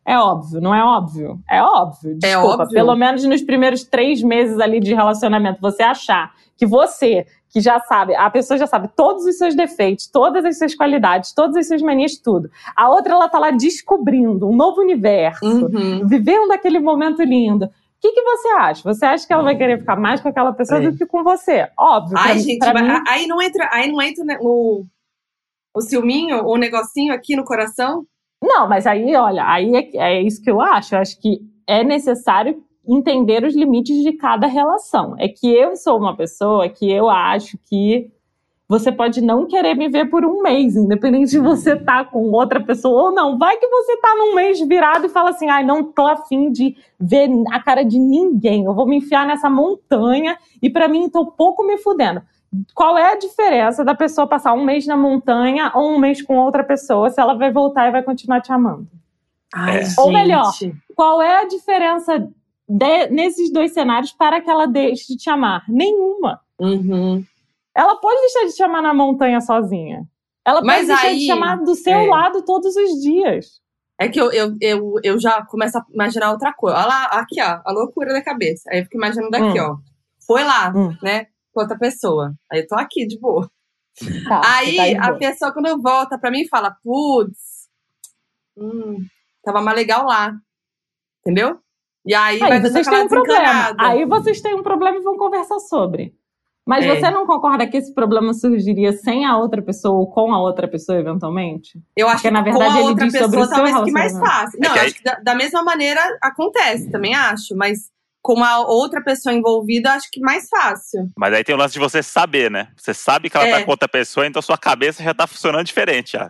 É óbvio, não é óbvio? É óbvio, desculpa. óbvio. Pelo menos nos primeiros 3 meses ali de relacionamento, você achar que você, que já sabe, a pessoa já sabe todos os seus defeitos, todas as suas qualidades, todas as suas manias, tudo. A outra, ela tá lá descobrindo um novo universo, vivendo aquele momento lindo. O que você acha? Você acha que ela vai querer ficar mais com aquela pessoa do que com você? Óbvio. Ai, gente, mim... aí não entra né, o ciúminho, o negocinho aqui no coração? Não, mas aí, olha, aí é isso que eu acho. Eu acho que é necessário entender os limites de cada relação. É que eu sou uma pessoa que eu acho que você pode não querer me ver por um mês, independente de você estar com outra pessoa ou não. Vai que você tá num mês virado e fala assim, ai, não tô afim de ver a cara de ninguém. Eu vou me enfiar nessa montanha e pra mim tô pouco me fudendo. Qual é a diferença da pessoa passar um mês na montanha ou um mês com outra pessoa se ela vai voltar e vai continuar te amando? Ai, ou melhor, qual é a diferença nesses 2 cenários para que ela deixe de te amar? Nenhuma. Ela pode deixar de te amar na montanha sozinha. Ela pode deixar de te amar do seu lado todos os dias. É que eu já começo a imaginar outra coisa. Olha lá, aqui, ó, a loucura da cabeça. Aí eu fico imaginando aqui, ó. Foi lá, né? Com outra pessoa. Aí eu tô aqui, de boa. Tá, aí a pessoa, quando volta pra mim, fala, putz, tava mais legal lá. Entendeu? E aí vai vocês têm um problema. Aí vocês têm um problema e vão conversar sobre. Mas você não concorda que esse problema surgiria sem a outra pessoa ou com a outra pessoa, eventualmente? Eu acho que, na verdade, com a ele outra diz pessoa sobre o seu talvez que mais relacionamento. fácil. Não, eu acho que da mesma maneira acontece, também acho. Mas com a outra pessoa envolvida, acho que mais fácil. Mas aí tem o lance de você saber, né? Você sabe que ela tá com outra pessoa, então sua cabeça já tá funcionando diferente, já.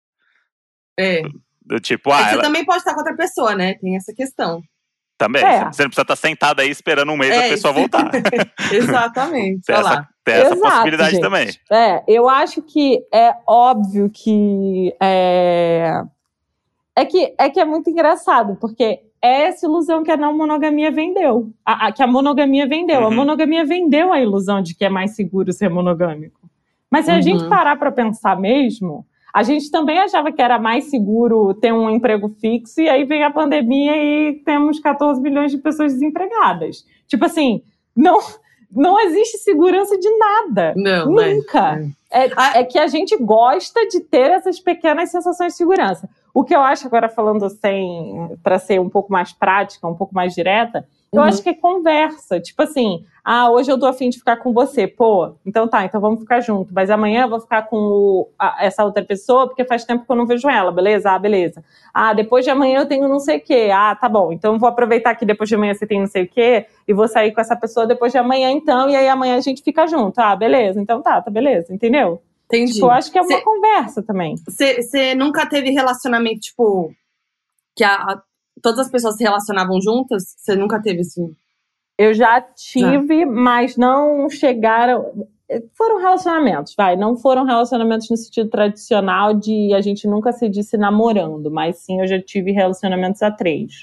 Do tipo, você também pode estar com outra pessoa, né? Tem essa questão. Também. Você não precisa estar sentado aí esperando um mês a pessoa voltar. Exatamente. Tem essa possibilidade, gente. Também. Eu acho que é óbvio que que é muito engraçado, porque é essa ilusão que a não monogamia vendeu. Que a monogamia vendeu. A monogamia vendeu a ilusão de que é mais seguro ser monogâmico. Mas se a gente parar pra pensar mesmo, a gente também achava que era mais seguro ter um emprego fixo, e aí veio a pandemia e temos 14 milhões de pessoas desempregadas. Tipo assim, não existe segurança de nada. Nunca. É que a gente gosta de ter essas pequenas sensações de segurança. O que eu acho, agora falando para ser um pouco mais prática, um pouco mais direta, eu acho que é conversa. Tipo assim, hoje eu tô afim de ficar com você. Pô, então vamos ficar junto. Mas amanhã eu vou ficar com essa outra pessoa, porque faz tempo que eu não vejo ela, beleza? Beleza. Depois de amanhã eu tenho não sei o quê. Tá bom. Então eu vou aproveitar que depois de amanhã você tem não sei o quê, e vou sair com essa pessoa depois de amanhã, então, e aí amanhã a gente fica junto. Beleza. Então tá beleza. Entendeu? Entendi. Tipo, eu acho que é uma conversa também. Você nunca teve relacionamento, tipo, que todas as pessoas se relacionavam juntas? Você nunca teve assim? Eu já tive, mas não chegaram... Foram relacionamentos, não foram relacionamentos no sentido tradicional de a gente nunca se disse namorando, mas sim, eu já tive relacionamentos a 3.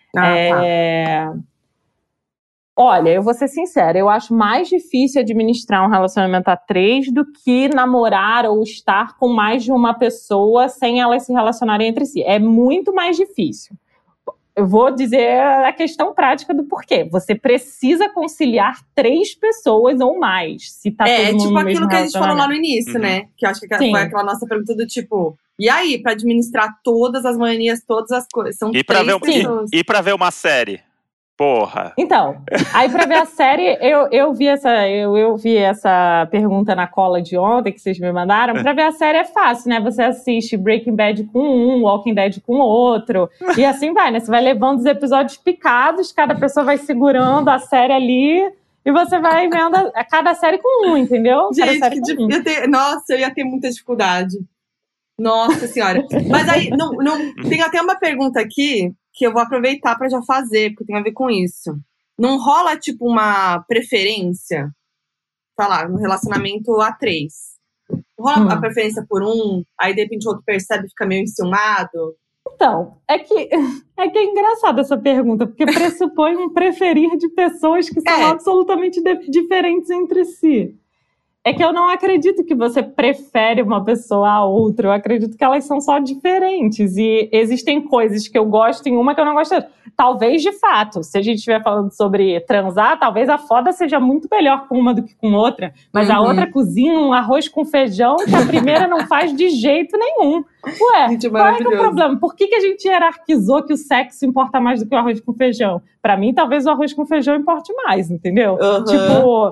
Olha, eu vou ser sincera, eu acho mais difícil administrar um relacionamento a 3 do que namorar ou estar com mais de uma pessoa sem elas se relacionarem entre si. É muito mais difícil. Eu vou dizer a questão prática do porquê. Você precisa conciliar 3 pessoas ou mais, se tá todo mundo tipo no aquilo mesmo que a gente falou lá no início, né? Que eu acho que foi aquela nossa pergunta do tipo... E aí, pra administrar todas as manias, todas as coisas? São 3 pessoas. E pra ver uma série? Porra. Então, aí pra ver a série, eu vi essa pergunta na cola de ontem que vocês me mandaram. Pra ver a série é fácil, né? Você assiste Breaking Bad com um, Walking Dead com outro, e assim vai, né? Você vai levando os episódios picados, cada pessoa vai segurando a série ali, e você vai vendo cada série com um, entendeu? Gente, nossa, eu ia ter muita dificuldade. Nossa senhora. Mas aí, não, tem até uma pergunta aqui que eu vou aproveitar pra já fazer, porque tem a ver com isso. Não rola, tipo, uma preferência, tá lá, no relacionamento a 3. Rola a preferência por um, aí de repente o outro percebe e fica meio enciumado? Então, é que é engraçada essa pergunta, porque pressupõe um preferir de pessoas que são absolutamente diferentes entre si. É que eu não acredito que você prefere uma pessoa a outra. Eu acredito que elas são só diferentes. E existem coisas que eu gosto em uma que eu não gosto. Talvez, de fato, se a gente estiver falando sobre transar, talvez a foda seja muito melhor com uma do que com outra. Mas a outra cozinha um arroz com feijão que a primeira não faz de jeito nenhum. Ué, Gente, qual é que é o problema? Por que a gente hierarquizou que o sexo importa mais do que o arroz com feijão? Pra mim, talvez o arroz com feijão importe mais, entendeu? Tipo...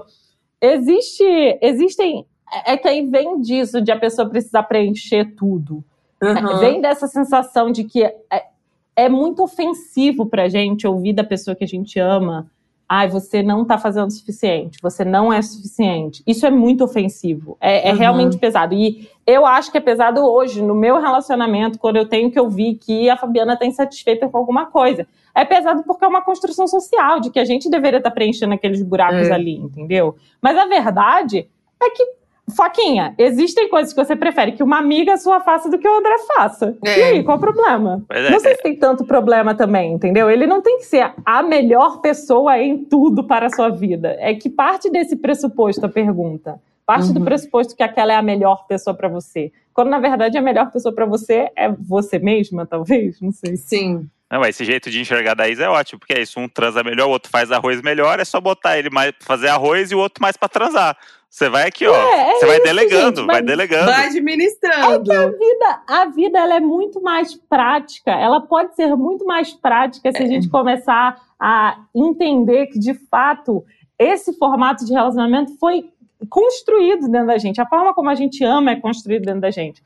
Existem. É que aí vem disso, de a pessoa precisar preencher tudo. Vem dessa sensação de que é muito ofensivo pra gente ouvir da pessoa que a gente ama. Ai, você não tá fazendo o suficiente, você não é suficiente. Isso é muito ofensivo. É realmente pesado. E eu acho que é pesado hoje, no meu relacionamento, quando eu tenho que ouvir que a Fabiana tá insatisfeita com alguma coisa. É pesado porque é uma construção social, de que a gente deveria estar preenchendo aqueles buracos ali, entendeu? Mas a verdade é que, Foquinha, existem coisas que você prefere que uma amiga sua faça do que o André faça. E aí, qual o problema? Não sei se tem tanto problema também, entendeu? Ele não tem que ser a melhor pessoa em tudo para a sua vida. É que parte desse pressuposto a pergunta. Parte do pressuposto que aquela é a melhor pessoa para você. Quando, na verdade, a melhor pessoa para você é você mesma, talvez? Não sei. Sim. Não, esse jeito de enxergar da Isa é ótimo, porque é isso, um transa melhor, o outro faz arroz melhor, é só botar ele mais pra fazer arroz e o outro mais pra transar. Você vai aqui, ó, você vai delegando, vai administrando. É que a vida ela é muito mais prática, ela pode ser muito mais prática se a gente começar a entender que, de fato, esse formato de relacionamento foi construído dentro da gente. A forma como a gente ama é construída dentro da gente.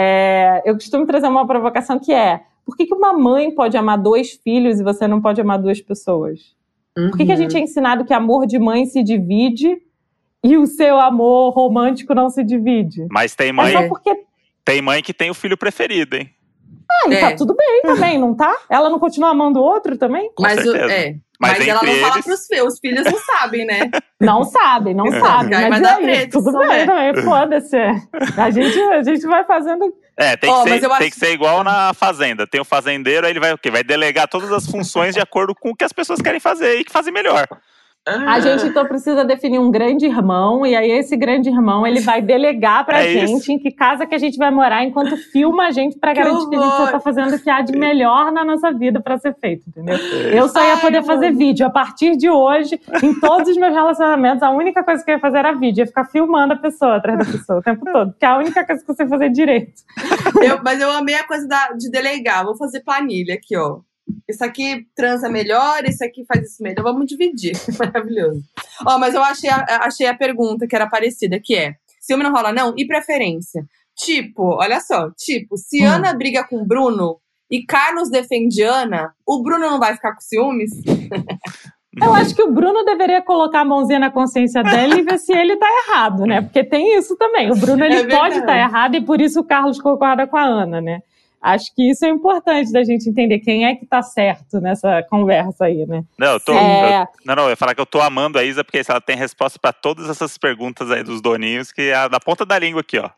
Eu costumo trazer uma provocação que é: por que uma mãe pode amar 2 filhos e você não pode amar 2 pessoas? Por que a gente é ensinado que amor de mãe se divide e o seu amor romântico não se divide? Mas tem mãe, só porque... tem mãe que tem o filho preferido, hein? E tá tudo bem também, não tá? Ela não continua amando o outro também? Mas ela não fala pros filhos, os filhos não sabem, né? Não sabem. Aí vai dar treta, tudo bem também, foda-se. A gente vai fazendo... tem que ser igual na fazenda. Tem o fazendeiro, aí ele vai o quê? Vai delegar todas as funções de acordo com o que as pessoas querem fazer e que fazem melhor. A gente, então, precisa definir um grande irmão, e aí esse grande irmão, ele vai delegar pra gente em que casa que a gente vai morar, enquanto filma a gente pra garantir que a gente só tá fazendo o que há de melhor na nossa vida pra ser feito, entendeu? Eu só ia poder fazer vídeo. A partir de hoje, em todos os meus relacionamentos, a única coisa que eu ia fazer era vídeo. Eu ia ficar filmando a pessoa, atrás da pessoa, o tempo todo. Porque é a única coisa que eu sei fazer direito. Mas eu amei a coisa de delegar. Vou fazer planilha aqui, ó. Isso aqui transa melhor, isso aqui faz isso melhor. Vamos dividir. Maravilhoso. Mas eu achei a pergunta que era parecida, que é: ciúme não rola não? E preferência? Olha só. Se Ana briga com Bruno e Carlos defende Ana, o Bruno não vai ficar com ciúmes? Eu acho que o Bruno deveria colocar a mãozinha na consciência dele e ver se ele tá errado, né? Porque tem isso também. O Bruno, ele pode estar errado e por isso o Carlos concorda com a Ana, né? Acho que isso é importante da gente entender quem é que tá certo nessa conversa aí, né? Não, eu ia falar que eu tô amando a Isa, porque ela tem resposta pra todas essas perguntas aí dos doninhos, que é na ponta da língua aqui, ó.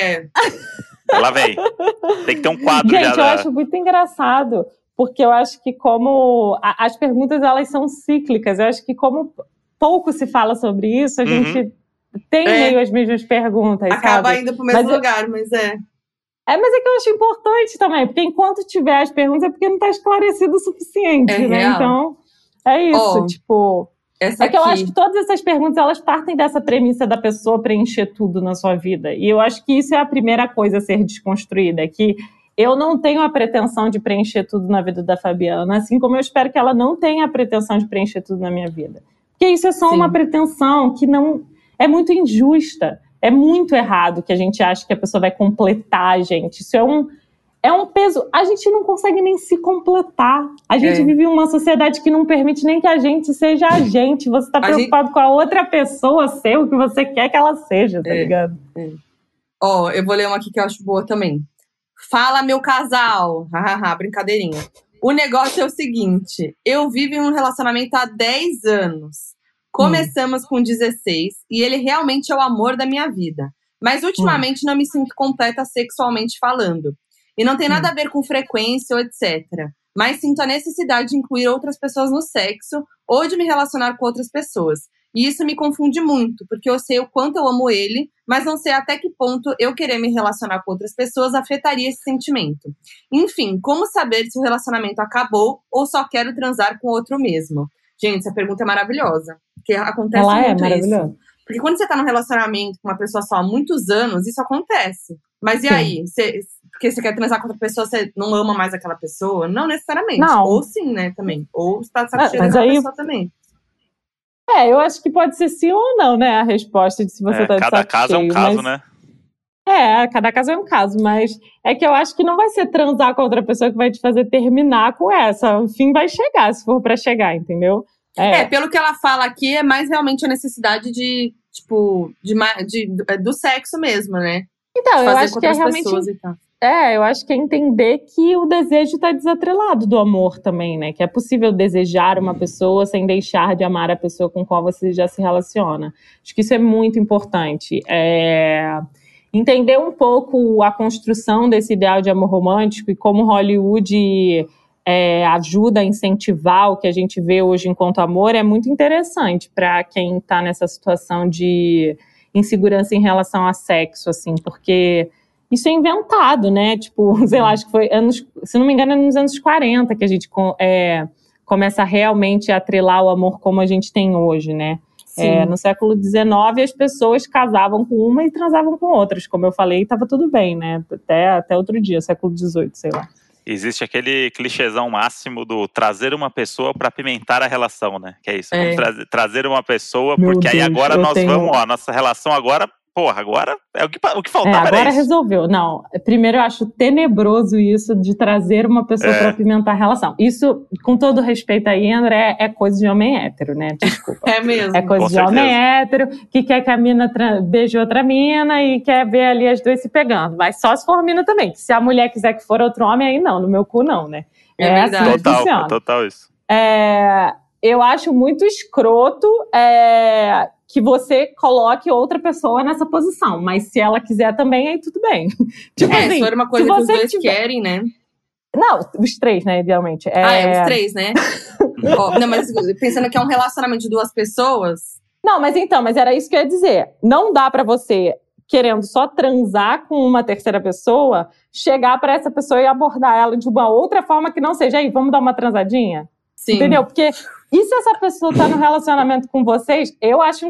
Ela vem. Tem que ter um quadro já. Gente, eu acho muito engraçado, porque eu acho que como as perguntas, elas são cíclicas. Eu acho que como pouco se fala sobre isso, a gente tem meio as mesmas perguntas, acaba sabe? indo pro mesmo lugar, mas mas é que eu acho importante também, porque enquanto tiver as perguntas é porque não está esclarecido o suficiente, né? Real. Então, é isso, que eu acho que todas essas perguntas, elas partem dessa premissa da pessoa preencher tudo na sua vida. E eu acho que isso é a primeira coisa a ser desconstruída, que eu não tenho a pretensão de preencher tudo na vida da Fabiana, assim como eu espero que ela não tenha a pretensão de preencher tudo na minha vida. Porque isso é só uma pretensão que não é muito injusta. É muito errado que a gente ache que a pessoa vai completar a gente. Isso é um peso. A gente não consegue nem se completar. A gente vive em uma sociedade que não permite nem que a gente seja a gente. Você tá preocupado com a outra pessoa ser o que você quer que ela seja, tá ligado? Eu vou ler uma aqui que eu acho boa também. Fala, meu casal. Brincadeirinha. O negócio é o seguinte. Eu vivo em um relacionamento há 10 anos. Começamos com 16 e ele realmente é o amor da minha vida. Mas ultimamente não me sinto completa sexualmente falando. E não tem nada a ver com frequência ou etc. Mas sinto a necessidade de incluir outras pessoas no sexo ou de me relacionar com outras pessoas. E isso me confunde muito, porque eu sei o quanto eu amo ele, mas não sei até que ponto eu querer me relacionar com outras pessoas afetaria esse sentimento. Enfim, como saber se o relacionamento acabou ou só quero transar com outro mesmo? Gente, essa pergunta é maravilhosa, porque acontece muito isso. Porque quando você tá num relacionamento com uma pessoa só há muitos anos, isso acontece. Mas e aí? Porque você quer transar com outra pessoa, você não ama mais aquela pessoa? Não necessariamente. Não. Ou sim, né, também. Ou você tá de saco cheio daquela pessoa também. Eu acho que pode ser sim ou não, né? A resposta de se você tá de saco cheio. Cada caso é um caso, né? Cada caso é um caso, mas é que eu acho que não vai ser transar com outra pessoa que vai te fazer terminar com essa. O fim vai chegar, se for pra chegar, entendeu? Pelo que ela fala aqui, é mais realmente a necessidade de, tipo, do sexo mesmo, né? Então, eu acho que é realmente... eu acho que é entender que o desejo tá desatrelado do amor também, né? Que é possível desejar uma pessoa sem deixar de amar a pessoa com qual você já se relaciona. Acho que isso é muito importante. Entender um pouco a construção desse ideal de amor romântico e como Hollywood ajuda a incentivar o que a gente vê hoje enquanto amor é muito interessante para quem está nessa situação de insegurança em relação a sexo, assim, porque isso é inventado, né? Tipo, sei lá, acho que foi se não me engano, é nos anos 40 que a gente começa a realmente atrelar o amor como a gente tem hoje, né? No século XIX, as pessoas casavam com uma e transavam com outras. Como eu falei, estava tudo bem, né? Até outro dia, século XVIII, sei lá. Existe aquele clichêzão máximo do trazer uma pessoa para apimentar a relação, né? Que é isso, vamos trazer uma pessoa, porque aí agora vamos, a nossa relação agora... Porra, agora é o que faltava. Agora resolveu. Não, primeiro eu acho tenebroso isso de trazer uma pessoa para apimentar a relação. Isso, com todo respeito aí, André, é coisa de homem hétero, né? Desculpa. É mesmo. É coisa de homem hétero, que quer que a mina beije outra mina e quer ver ali as duas se pegando. Mas só se for mina também. Se a mulher quiser que for outro homem, aí não, no meu cu não, né? Verdade. Assim Total isso. Eu acho muito escroto que você coloque outra pessoa nessa posição, mas se ela quiser também, aí tudo bem. Tipo assim, se for uma coisa que os dois querem, né? Não, os três, né, idealmente. Os três, né? Não, mas pensando que é um relacionamento de duas pessoas... Não, mas era isso que eu ia dizer. Não dá pra você, querendo só transar com uma terceira pessoa, chegar pra essa pessoa e abordar ela de uma outra forma que não seja, aí, vamos dar uma transadinha? Sim. Entendeu? Porque, e se essa pessoa tá no relacionamento com vocês, eu acho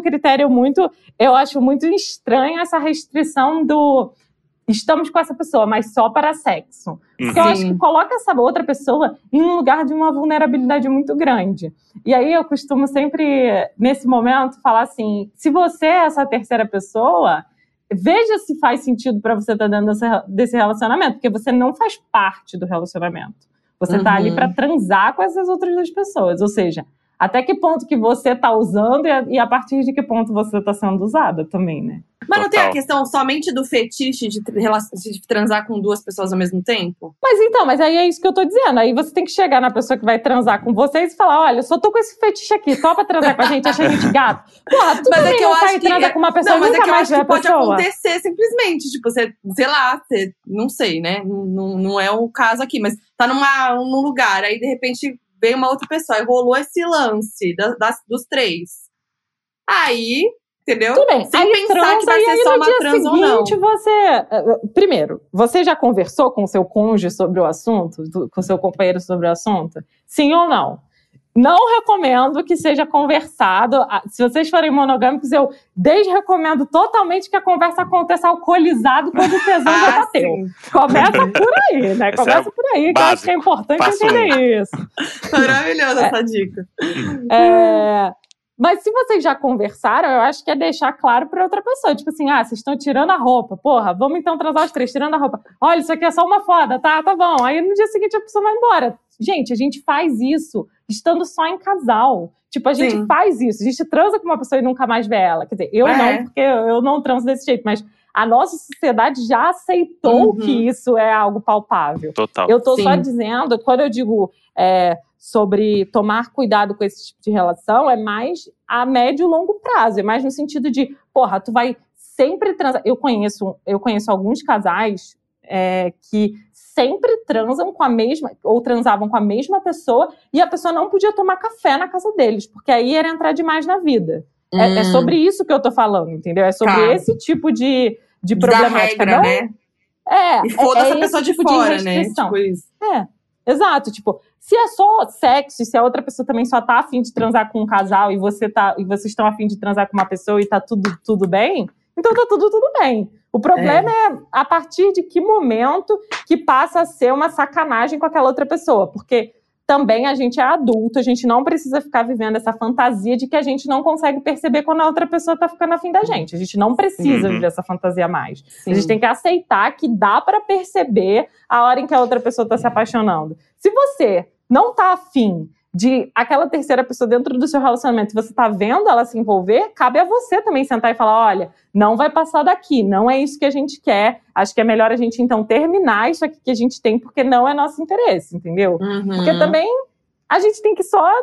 muito estranho essa restrição do estamos com essa pessoa, mas só para sexo. Porque eu acho que coloca essa outra pessoa em um lugar de uma vulnerabilidade muito grande. E aí eu costumo sempre, nesse momento, falar assim, se você é essa terceira pessoa, veja se faz sentido para você estar dentro desse relacionamento, porque você não faz parte do relacionamento. Você tá ali para transar com essas outras duas pessoas. Ou seja, até que ponto que você tá usando e a partir de que ponto você tá sendo usada também, né? Mas não tem a questão somente do fetiche de transar com duas pessoas ao mesmo tempo? Mas aí é isso que eu tô dizendo. Aí você tem que chegar na pessoa que vai transar com vocês e falar, olha, eu só tô com esse fetiche aqui, topa transar com a gente, acha a gente gato. Porra, tu também não vai transar com uma pessoa e nunca mais ver a pessoa. Mas pode acontecer simplesmente, tipo, você, sei lá, não sei, né? Não é o caso aqui, mas tá num lugar, aí de repente veio uma outra pessoa e rolou esse lance dos três. Aí... Entendeu? Tudo bem. Sem aí pensar transa, que vai ser só uma transa ou não. Primeiro, você já conversou com o seu cônjuge sobre o assunto? Com o seu companheiro sobre o assunto? Sim ou não? Não recomendo que seja conversado. Se vocês forem monogâmicos, eu desrecomendo totalmente que a conversa aconteça alcoolizado quando o tesão já bateu. Começa por aí, né? Começa por aí, que eu acho que é importante entender isso. Maravilhosa essa dica. Mas se vocês já conversaram, eu acho que é deixar claro pra outra pessoa. Tipo assim, vocês estão tirando a roupa. Porra, vamos então transar os três, tirando a roupa. Olha, isso aqui é só uma foda, tá bom. Aí no dia seguinte a pessoa vai embora. Gente, a gente faz isso estando só em casal. Tipo, a gente faz isso. A gente transa com uma pessoa e nunca mais vê ela. Quer dizer, eu não, porque eu não transo desse jeito. Mas a nossa sociedade já aceitou que isso é algo palpável. Total. Eu tô só dizendo, quando eu digo... sobre tomar cuidado com esse tipo de relação, é mais a médio e longo prazo, é mais no sentido de, porra, tu vai sempre transar. Eu conheço alguns casais que sempre transam com a mesma, ou transavam com a mesma pessoa, e a pessoa não podia tomar café na casa deles, porque aí era entrar demais na vida. É sobre isso que eu tô falando, entendeu? É sobre esse tipo de problemática. Da regra, né? E foda essa pessoa tipo de fora, né? Tipo isso. Exato. Tipo, se é só sexo, se a outra pessoa também só tá afim de transar com um casal e vocês estão afim de transar com uma pessoa e tá tudo bem, então tá tudo bem. O problema é a partir de que momento que passa a ser uma sacanagem com aquela outra pessoa. Porque também a gente é adulto, a gente não precisa ficar vivendo essa fantasia de que a gente não consegue perceber quando a outra pessoa tá ficando afim da gente. A gente não precisa viver essa fantasia mais. Sim. A gente tem que aceitar que dá pra perceber a hora em que a outra pessoa tá se apaixonando. Se você não tá afim de aquela terceira pessoa dentro do seu relacionamento, você tá vendo ela se envolver, cabe a você também sentar e falar, olha, não vai passar daqui, não é isso que a gente quer, acho que é melhor a gente então terminar isso aqui que a gente tem, porque não é nosso interesse, entendeu? Porque também a gente tem que só...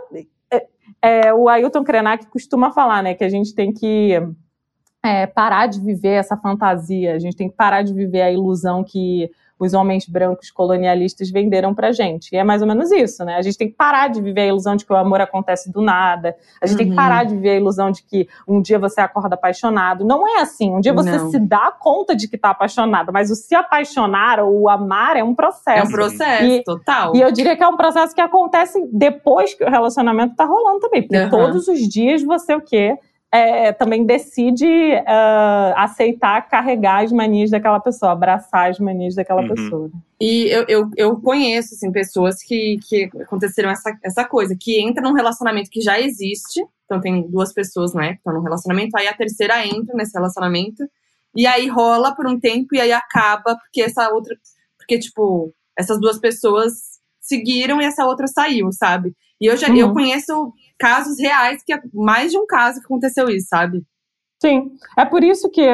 o Ailton Krenak costuma falar, né, que a gente tem que parar de viver essa fantasia, a gente tem que parar de viver a ilusão que os homens brancos colonialistas venderam pra gente. E é mais ou menos isso, né? A gente tem que parar de viver a ilusão de que o amor acontece do nada. A gente tem que parar de viver a ilusão de que um dia você acorda apaixonado. Não é assim. Um dia você se dá conta de que tá apaixonado, mas o se apaixonar ou o amar é um processo. É um processo, total. E eu diria que é um processo que acontece depois que o relacionamento tá rolando também. Porque todos os dias você o quê? Também decide aceitar, carregar as manias daquela pessoa, abraçar as manias daquela pessoa. E eu conheço, assim, pessoas que aconteceram essa coisa, que entra num relacionamento que já existe, então tem duas pessoas, né, que estão num relacionamento, aí a terceira entra nesse relacionamento, e aí rola por um tempo, e aí acaba, porque, tipo, essas duas pessoas seguiram e essa outra saiu, sabe? E eu conheço casos reais, mais de um caso que aconteceu isso, sabe? Sim, é por isso que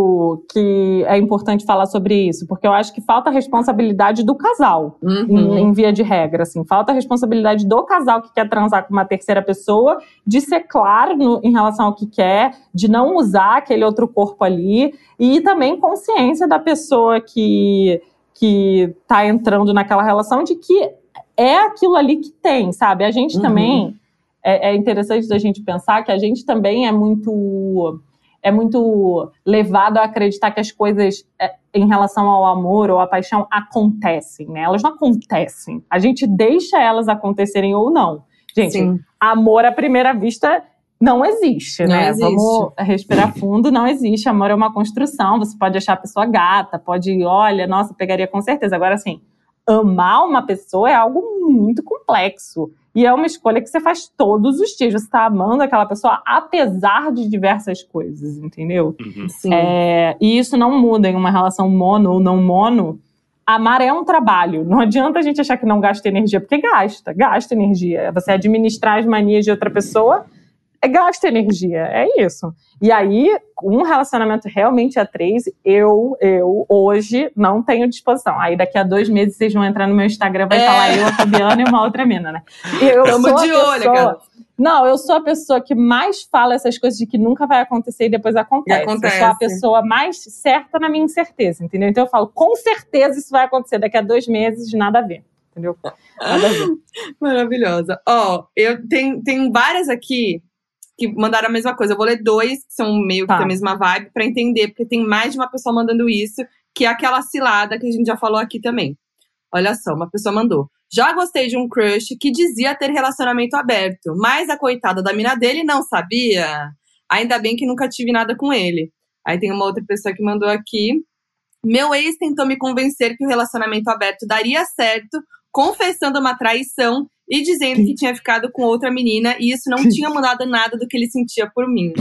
é importante falar sobre isso, porque eu acho que falta a responsabilidade do casal, em via de regra, assim. Falta a responsabilidade do casal que quer transar com uma terceira pessoa, de ser claro em relação ao que quer, de não usar aquele outro corpo ali, e também consciência da pessoa que tá entrando naquela relação de que é aquilo ali que tem, sabe? A gente também... É interessante da gente pensar que a gente também é muito levado a acreditar que as coisas em relação ao amor ou à paixão acontecem, né? Elas não acontecem. A gente deixa elas acontecerem ou não. Gente, amor à primeira vista não existe, né? Existe. Vamos respirar fundo, não existe. Amor é uma construção. Você pode achar a pessoa gata, olha, nossa, pegaria com certeza. Agora, assim, amar uma pessoa é algo muito complexo. E é uma escolha que você faz todos os dias. Você está amando aquela pessoa apesar de diversas coisas, entendeu? Sim. E isso não muda em uma relação mono ou não mono. Amar é um trabalho. Não adianta a gente achar que não gasta energia, porque gasta energia. Você administrar as manias de outra pessoa gasta energia, é isso. E aí, um relacionamento realmente a 3, eu hoje não tenho disposição. Aí daqui a 2 meses vocês vão entrar no meu Instagram, vai estar lá eu, a Fabiana e uma outra mina, né? Tamo de olho, cara. Não, eu sou a pessoa que mais fala essas coisas de que nunca vai acontecer e depois acontece. Eu sou a pessoa mais certa na minha incerteza, entendeu? Então eu falo, com certeza isso vai acontecer. Daqui a 2 meses, nada a ver. Entendeu? Nada a ver. Maravilhosa. Eu tenho várias aqui que mandaram a mesma coisa. Eu vou ler 2, que são meio que a mesma vibe, pra entender, porque tem mais de uma pessoa mandando isso, que é aquela cilada que a gente já falou aqui também. Olha só, uma pessoa mandou. Já gostei de um crush que dizia ter relacionamento aberto, mas a coitada da mina dele não sabia. Ainda bem que nunca tive nada com ele. Aí tem uma outra pessoa que mandou aqui. Meu ex tentou me convencer que o relacionamento aberto daria certo, confessando uma traição e dizendo que tinha ficado com outra menina e isso não tinha mudado nada do que ele sentia por mim.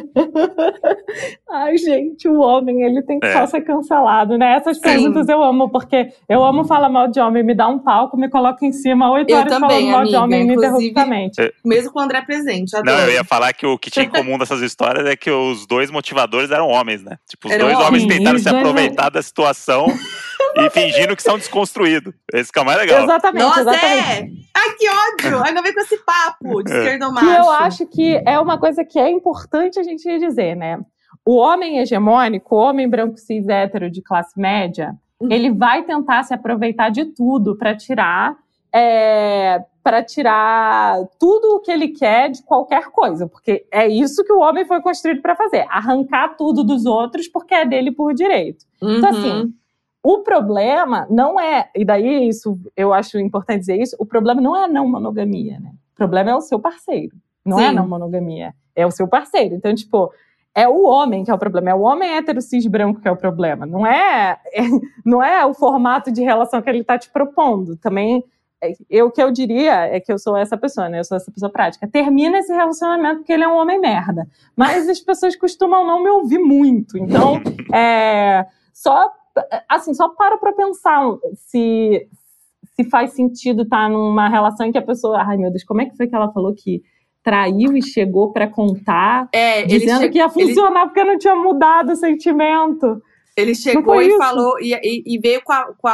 Ai, gente, o homem, ele tem que só ser cancelado, né? Essas perguntas eu amo, porque eu amo falar mal de homem, me dá um palco, me coloca em cima 8 horas falando mal de homem ininterruptamente. Mesmo com o André presente, adoro. Não, eu ia falar que o que tinha em comum dessas histórias é que os 2 motivadores eram homens, né? Tipo, os 2 homens tentaram se aproveitar da situação e fingindo que são desconstruídos. Esse que é o mais legal. Exatamente, Nossa, exatamente. Ai, que ódio! Ainda vem com esse papo de esquerdomacho. E eu acho que é uma coisa que é importante a gente dizer, né? O homem hegemônico, o homem branco cis hétero de classe média, ele vai tentar se aproveitar de tudo para tirar para tirar tudo o que ele quer de qualquer coisa, porque é isso que o homem foi construído para fazer, arrancar tudo dos outros porque é dele por direito. Então, assim, o problema não é, e daí isso, eu acho importante dizer isso, o problema não é a não monogamia, né? O problema é o seu parceiro, não é a não monogamia, é o seu parceiro. Então, tipo, é o homem que é o problema, é o homem hétero cis branco que é o problema, não é o formato de relação que ele está te propondo. Também, o que eu diria é que eu sou essa pessoa, né? Eu sou essa pessoa prática. Termina esse relacionamento porque ele é um homem merda. Mas as pessoas costumam não me ouvir muito. Então, só para pensar se faz sentido estar numa relação em que a pessoa... Ai, meu Deus, como é que foi que ela falou que traiu e chegou para contar, dizendo que ia funcionar porque não tinha mudado o sentimento? Ele chegou e falou, e veio com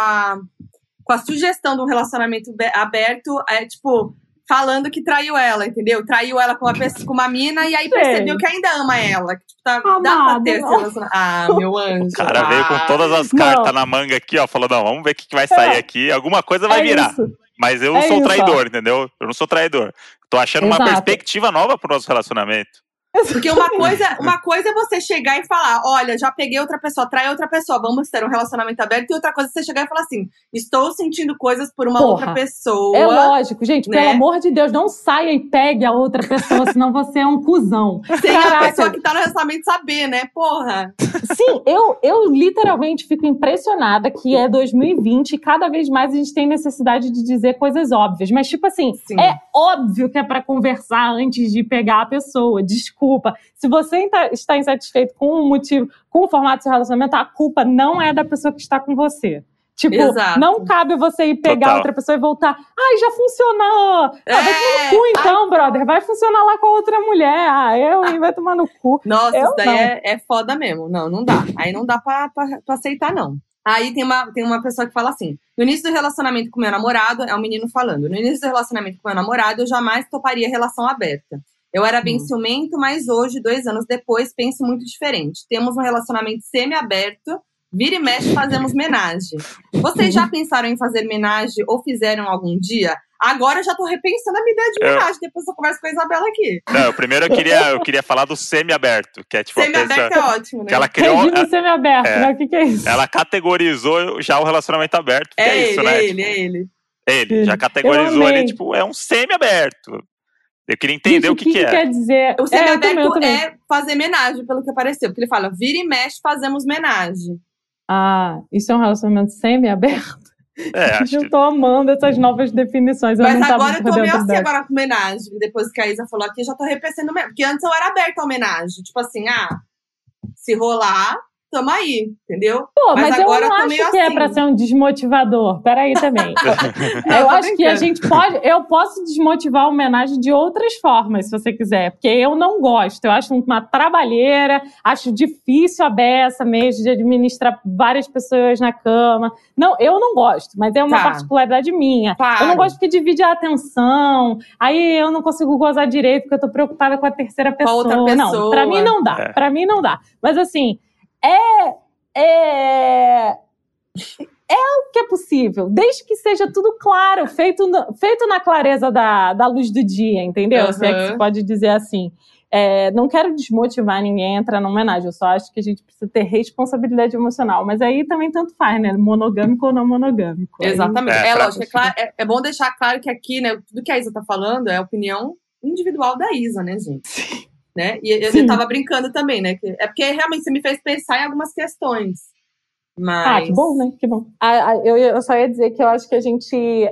a sugestão de um relacionamento aberto, tipo, falando que traiu ela, entendeu? Traiu ela com uma mina e aí percebeu que ainda ama ela. Que, tipo, dá pra ter esse relacionamento. Ah, meu anjo. O cara veio com todas as cartas na manga aqui, ó, falou, não, vamos ver o que vai sair aqui, alguma coisa vai virar. Isso. Mas eu não sou traidor, entendeu? Eu não sou traidor. Tô achando uma perspectiva nova pro nosso relacionamento. Porque uma coisa é você chegar e falar, olha, já peguei outra pessoa, trai outra pessoa, vamos ter um relacionamento aberto. E outra coisa é você chegar e falar assim, estou sentindo coisas por uma outra pessoa. É lógico, gente, né? Pelo amor de Deus, não saia e pegue a outra pessoa, senão você é um cuzão. Sem a pessoa que tá no relacionamento saber, né? Porra. Sim, eu literalmente fico impressionada que é 2020 e cada vez mais a gente tem necessidade de dizer coisas óbvias. Mas, tipo assim, é óbvio que é pra conversar antes de pegar a pessoa. Desculpa. Se você está insatisfeito com um motivo, com o formato do seu relacionamento, a culpa não é da pessoa que está com você. Tipo, não cabe você ir pegar outra pessoa e voltar. Ai, já funcionou. Vai tomar no cu então, brother. Vai funcionar lá com a outra mulher. Vai tomar no cu. Nossa, isso daí é foda mesmo. Não dá. Aí não dá pra aceitar, não. Aí tem uma pessoa que fala assim, no início do relacionamento com meu namorado, é um menino falando, no início do relacionamento com meu namorado, eu jamais toparia relação aberta. Eu era bem ciumento, mas hoje, 2 anos depois, penso muito diferente. Temos um relacionamento semi-aberto, vira e mexe fazemos menagem. Vocês já pensaram em fazer menagem ou fizeram algum dia? Agora eu já tô repensando a minha ideia de menagem, depois eu converso com a Isabela aqui. Não, primeiro eu queria falar do semi-aberto, que é tipo... Semi-aberto é ótimo, né? Que ela criou... semi-aberto, né? O que é isso? Ela categorizou já o relacionamento aberto, que é isso, né? Ele já categorizou ali, tipo, é um semi-aberto. Eu queria entender o que é. Quer dizer? O semi-aberto é fazer menagem, pelo que apareceu. Porque ele fala, vira e mexe, fazemos menagem. Isso é um relacionamento semi-aberto? Acho eu tô amando essas novas definições. Mas agora eu tô meio assim agora com menagem. Depois que a Isa falou aqui, eu já tô repensando mesmo. Porque antes eu era aberta ao menagem. Tipo assim, se rolar, tamo aí, entendeu? Mas agora eu não acho que é pra ser um desmotivador. Peraí também. Eu acho que eu posso desmotivar a homenagem de outras formas, se você quiser. Porque eu não gosto. Eu acho uma trabalheira, acho difícil a beça mesmo de administrar várias pessoas na cama. Não, eu não gosto, mas é uma particularidade minha. Claro. Eu não gosto porque divide a atenção, aí eu não consigo gozar direito porque eu tô preocupada com a terceira pessoa. Com outra pessoa. Não, pra mim não dá. Pra mim não dá. Mas assim, é o que é possível, desde que seja tudo claro, feito na clareza da luz do dia, entendeu? Se é que se pode dizer assim. Não quero desmotivar ninguém a entrar numa homenagem, eu só acho que a gente precisa ter responsabilidade emocional, mas aí também tanto faz, né? Monogâmico ou não monogâmico. Exatamente. Lógico, é bom deixar claro que aqui, né, tudo que a Isa tá falando é a opinião individual da Isa, né, gente? Sim. Né? E eu tava brincando também, né? É porque realmente você me fez pensar em algumas questões. Mas... que bom, né? Que bom. Eu só ia dizer que eu acho que a gente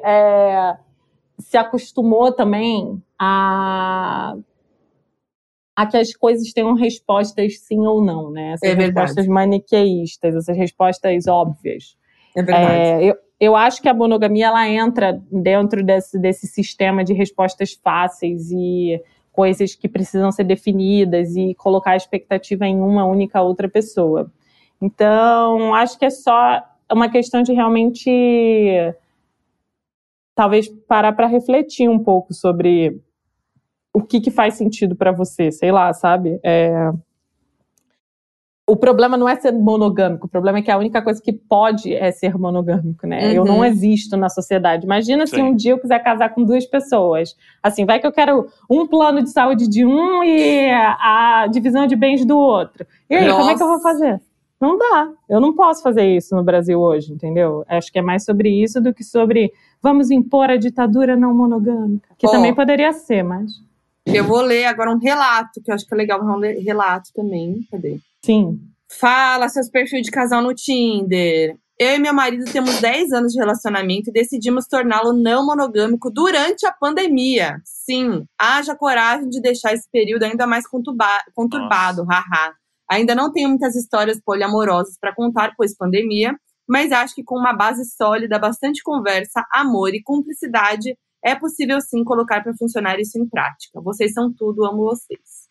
se acostumou também a que as coisas tenham respostas sim ou não, né? Essas respostas maniqueístas, essas respostas óbvias. É verdade. Eu acho que a monogamia, ela entra dentro desse sistema de respostas fáceis e coisas que precisam ser definidas e colocar a expectativa em uma única outra pessoa. Então, acho que é só uma questão de realmente talvez parar para refletir um pouco sobre o que faz sentido para você, sei lá, sabe? O problema não é ser monogâmico, o problema é que a única coisa que pode é ser monogâmico, né? Eu não existo na sociedade. Imagina se um dia eu quiser casar com 2 pessoas. Assim, vai que eu quero um plano de saúde de um e a divisão de bens do outro. E aí, como é que eu vou fazer? Não dá. Eu não posso fazer isso no Brasil hoje, entendeu? Acho que é mais sobre isso do que sobre vamos impor a ditadura não monogâmica. Que também poderia ser, mas... Eu vou ler agora um relato, que eu acho que é legal ler relato também. Cadê? Sim. Fala seus perfis de casal no Tinder. Eu e meu marido temos 10 anos de relacionamento e decidimos torná-lo não monogâmico durante a pandemia. Sim, haja coragem de deixar esse período ainda mais conturbado, haha. Ainda não tenho muitas histórias poliamorosas para contar, pois pandemia, mas acho que com uma base sólida, bastante conversa, amor e cumplicidade, é possível sim colocar para funcionar isso em prática. Vocês são tudo, amo vocês.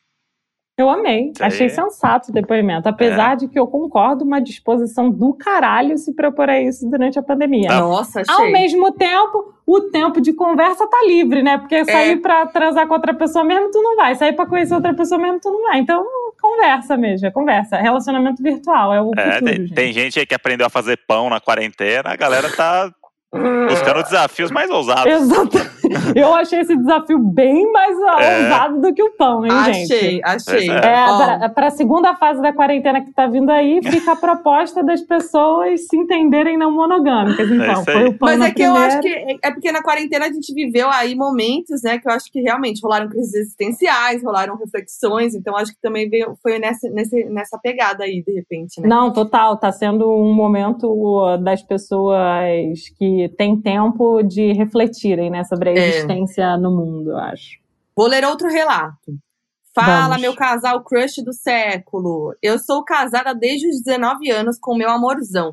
Eu amei, achei sensato o depoimento. Apesar de que eu concordo, uma disposição do caralho se propor a isso durante a pandemia. Nossa, achei. Ao mesmo tempo, o tempo de conversa tá livre, né? Porque sair pra transar com outra pessoa mesmo, tu não vai. Sair pra conhecer outra pessoa mesmo, tu não vai. Então, conversa mesmo, é conversa. Relacionamento virtual, é o futuro, tem gente aí que aprendeu a fazer pão na quarentena, a galera tá... buscando desafios mais ousados. Exatamente. Eu achei esse desafio bem mais ousado do que o pão, hein, gente? Achei. Para a segunda fase da quarentena que tá vindo aí, fica a proposta das pessoas se entenderem não monogâmicas. Então, foi o pão. Mas é que eu acho que é porque na quarentena a gente viveu aí momentos, né, que eu acho que realmente rolaram crises existenciais, rolaram reflexões, então acho que também foi nessa pegada aí, de repente, né? Não, total, tá sendo um momento das pessoas que têm tempo de refletirem, né, sobre a existência no mundo, eu acho. Vou ler outro relato. Fala, meu casal crush do século. Eu sou casada desde os 19 anos com meu amorzão.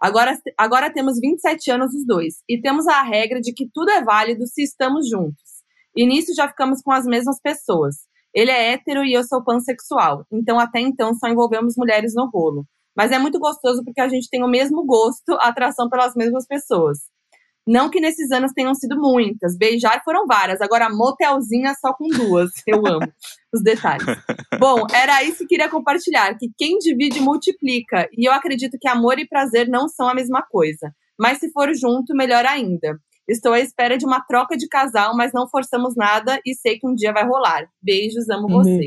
Agora temos 27 anos os dois. E temos a regra de que tudo é válido se estamos juntos. E nisso já ficamos com as mesmas pessoas. Ele é hétero e eu sou pansexual. Então, até então, só envolvemos mulheres no rolo. Mas é muito gostoso porque a gente tem o mesmo gosto, atração pelas mesmas pessoas. Não que nesses anos tenham sido muitas. Beijar foram várias. Agora, motelzinha só com 2. Eu amo os detalhes. Bom, era isso que queria compartilhar. Que quem divide, multiplica. E eu acredito que amor e prazer não são a mesma coisa. Mas se for junto, melhor ainda. Estou à espera de uma troca de casal, mas não forçamos nada e sei que um dia vai rolar. Beijos, amo vocês.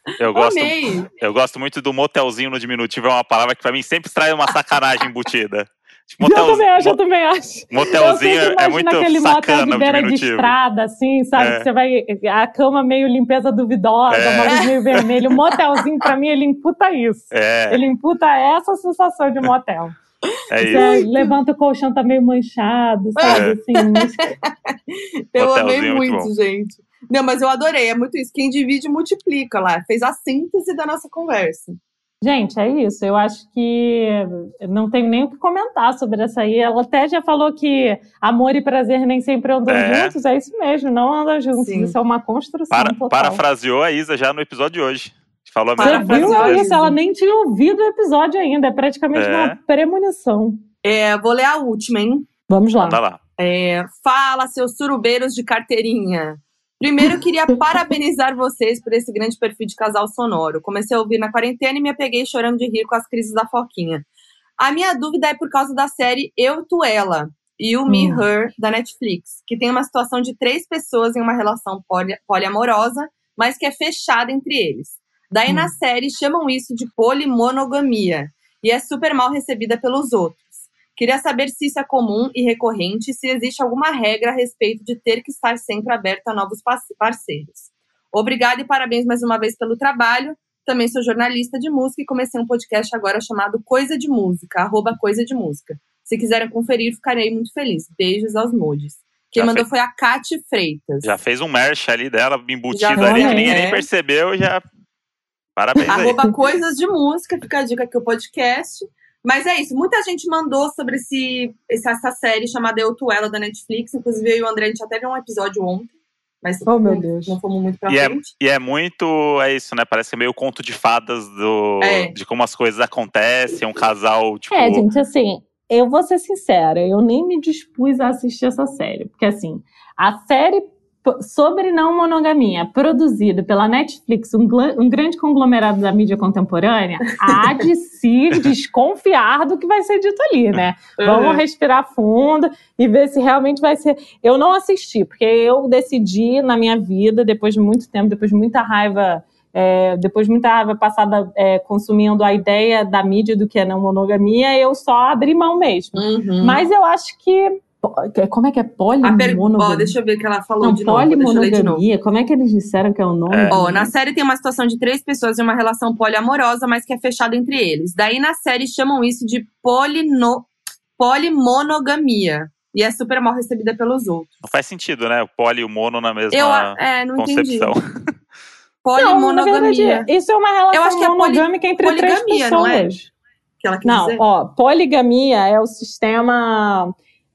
Eu gosto muito do motelzinho no diminutivo. É uma palavra que pra mim sempre traz uma sacanagem embutida. Eu também acho. Motelzinho é muito aquele sacana motel de beira de estrada, assim, sabe? Que você vai... A cama meio limpeza duvidosa, uma luz meio vermelha. O motelzinho, pra mim, ele imputa isso. Ele imputa essa sensação de motel. Você levanta o colchão, tá meio manchado, sabe? Assim, eu amei muito, gente. Não, mas eu adorei, é muito isso. Quem divide, multiplica lá. Fez a síntese da nossa conversa. Gente, é isso. Eu acho que não tenho nem o que comentar sobre essa aí. Ela até já falou que amor e prazer nem sempre andam juntos. É isso mesmo, não andam juntos. Sim. Isso é uma construção total. Parafraseou a Isa já no episódio de hoje. Falou a mesma coisa. Você viu isso? Ela nem tinha ouvido o episódio ainda. É praticamente uma premonição. Vou ler a última, hein? Vamos lá. Manda lá. Fala, seus surubeiros de carteirinha. Primeiro, eu queria parabenizar vocês por esse grande perfil de casal sonoro. Comecei a ouvir na quarentena e me apeguei chorando de rir com as crises da Foquinha. A minha dúvida é por causa da série Eu, Tu, Ela, You, Me, Her, da Netflix, que tem uma situação de 3 pessoas em uma relação poliamorosa, mas que é fechada entre eles. Daí, na série, chamam isso de polimonogamia, e é super mal recebida pelos outros. Queria saber se isso é comum e recorrente, se existe alguma regra a respeito de ter que estar sempre aberto a novos parceiros. Obrigada e parabéns mais uma vez pelo trabalho. Também sou jornalista de música e comecei um podcast agora chamado Coisa de Música, @Coisa de Música. Se quiserem conferir, ficarei muito feliz. Beijos aos mods. Quem mandou foi a Cati Freitas. Já fez um merch ali dela, embutido ali, que ninguém nem percebeu, já... Parabéns aí. @Coisas de Música, fica a dica aqui o podcast. Mas é isso, muita gente mandou sobre essa série chamada Eu, Tu, Ela, da Netflix. Inclusive, eu e o André, a gente até viu um episódio ontem. Mas meu Deus. Não fomos muito pra frente. E é muito, isso, né? Parece meio conto de fadas de como as coisas acontecem, um casal, tipo... gente, assim, eu vou ser sincera, eu nem me dispus a assistir essa série. Porque, assim, a série sobre não monogamia, produzido pela Netflix, um grande conglomerado da mídia contemporânea, há de se desconfiar do que vai ser dito ali, né? Vamos respirar fundo e ver se realmente vai ser... Eu não assisti, porque eu decidi na minha vida, depois de muito tempo, depois de muita raiva passada consumindo a ideia da mídia do que é não monogamia, eu só abri mão mesmo. Mas eu acho que... Como é que é? Polimonogamia? Deixa eu ver o que ela falou de novo. Polimonogamia, como é que eles disseram que é o nome? Na série tem uma situação de 3 pessoas em uma relação poliamorosa, mas que é fechada entre eles. Daí na série chamam isso de polimonogamia. E é super mal recebida pelos outros. Não faz sentido, né? O poli e o mono na mesma não concepção. Entendi. Polimonogamia. Não, na verdade, isso é uma relação monogâmica entre 3 pessoas. Não é? Que ela quis dizer? Poligamia é o sistema...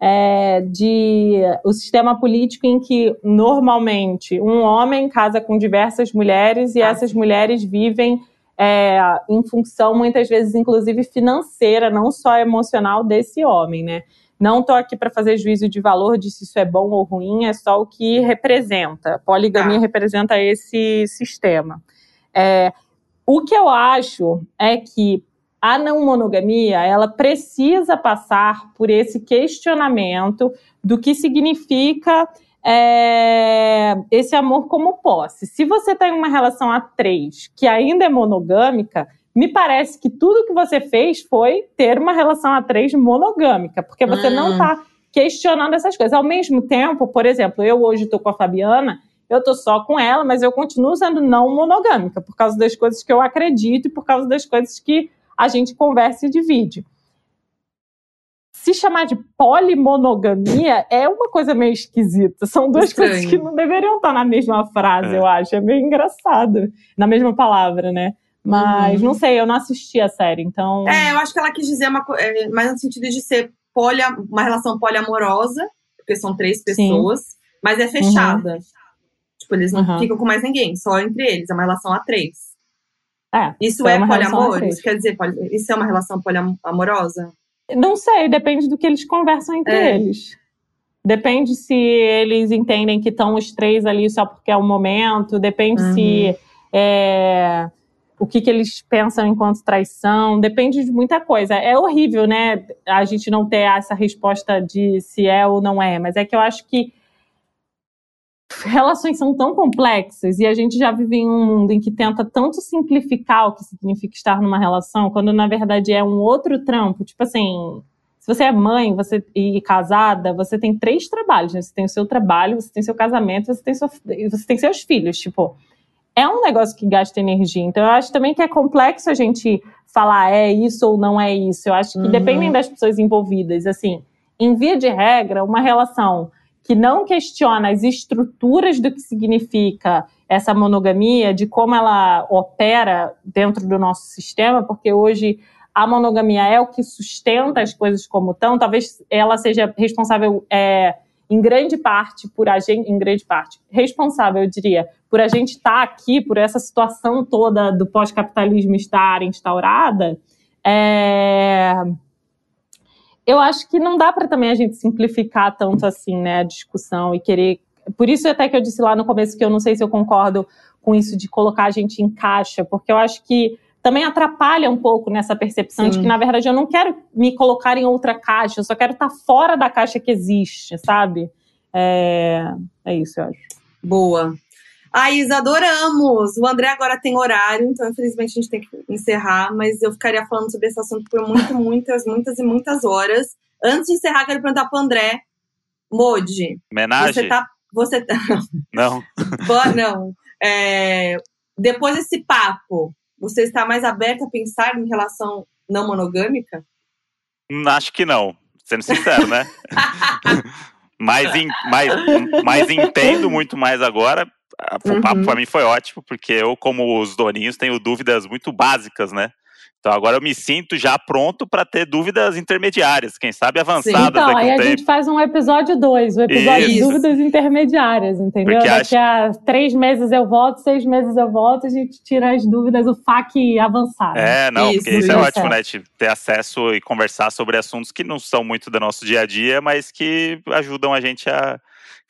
o sistema político em que, normalmente, um homem casa com diversas mulheres e essas mulheres vivem em função, muitas vezes, inclusive financeira, não só emocional, desse homem, né? Não estou aqui para fazer juízo de valor de se isso é bom ou ruim, é só o que representa. Poligamia representa esse sistema. O que eu acho é que a não monogamia, ela precisa passar por esse questionamento do que significa esse amor como posse. Se você tem uma relação a 3 que ainda é monogâmica, me parece que tudo que você fez foi ter uma relação a 3 monogâmica, porque você não está questionando essas coisas. Ao mesmo tempo, por exemplo, eu hoje estou com a Fabiana, eu estou só com ela, mas eu continuo sendo não monogâmica, por causa das coisas que eu acredito e por causa das coisas que a gente conversa e divide. Se chamar de polimonogamia é uma coisa meio esquisita. São 2 coisas que não deveriam estar na mesma frase, eu acho. É meio engraçado. Na mesma palavra, né? Mas, não sei, eu não assisti a série, então... eu acho que ela quis dizer mais no sentido de ser uma relação poliamorosa, porque são 3 pessoas, mas é fechada. Tipo, eles não ficam com mais ninguém, só entre eles. É uma relação a 3. Isso é poliamor? Isso quer dizer, isso é uma relação poliamorosa? Não sei, depende do que eles conversam entre eles. Depende se eles entendem que estão os 3 ali só porque é o momento, depende se o que eles pensam enquanto traição, depende de muita coisa. É horrível, né, a gente não ter essa resposta de se é ou não é, mas é que eu acho que relações são tão complexas e a gente já vive em um mundo em que tenta tanto simplificar o que significa estar numa relação, quando na verdade é um outro trampo. Tipo assim, se você é mãe e casada, você tem 3 trabalhos, né? Você tem o seu trabalho, você tem seu casamento, você tem seus filhos. Tipo, é um negócio que gasta energia. Então eu acho também que é complexo a gente falar é isso ou não é isso. Eu acho que dependem das pessoas envolvidas. Assim, em via de regra, uma relação que não questiona as estruturas do que significa essa monogamia, de como ela opera dentro do nosso sistema, porque hoje a monogamia é o que sustenta as coisas como estão, talvez ela seja responsável em grande parte por a gente, responsável, eu diria, por a gente estar aqui, por essa situação toda do pós-capitalismo estar instaurada, eu acho que não dá para também a gente simplificar tanto assim, né, a discussão e querer... Por isso até que eu disse lá no começo que eu não sei se eu concordo com isso de colocar a gente em caixa, porque eu acho que também atrapalha um pouco nessa percepção de que, na verdade, eu não quero me colocar em outra caixa, eu só quero estar fora da caixa que existe, sabe? É isso, eu acho. Boa. Isa, adoramos! O André agora tem horário, então infelizmente a gente tem que encerrar, mas eu ficaria falando sobre esse assunto por muitas horas. Antes de encerrar, quero perguntar pro André, Modi. Homenagem? Você tá... Não. Não. Depois desse papo, você está mais aberto a pensar em relação não monogâmica? Acho que não, sendo sincero, né? mas entendo muito mais agora. O papo pra mim foi ótimo, porque eu, como os doninhos, tenho dúvidas muito básicas, né? Então agora eu me sinto já pronto para ter dúvidas intermediárias, quem sabe avançadas. Então, aí a gente faz um episódio 2, o episódio de dúvidas intermediárias, entendeu? Porque daqui a 3 meses eu volto, 6 meses eu volto, a gente tira as dúvidas, o FAQ avançado. Porque isso é ótimo, né? De ter acesso e conversar sobre assuntos que não são muito do nosso dia a dia, mas que ajudam a gente a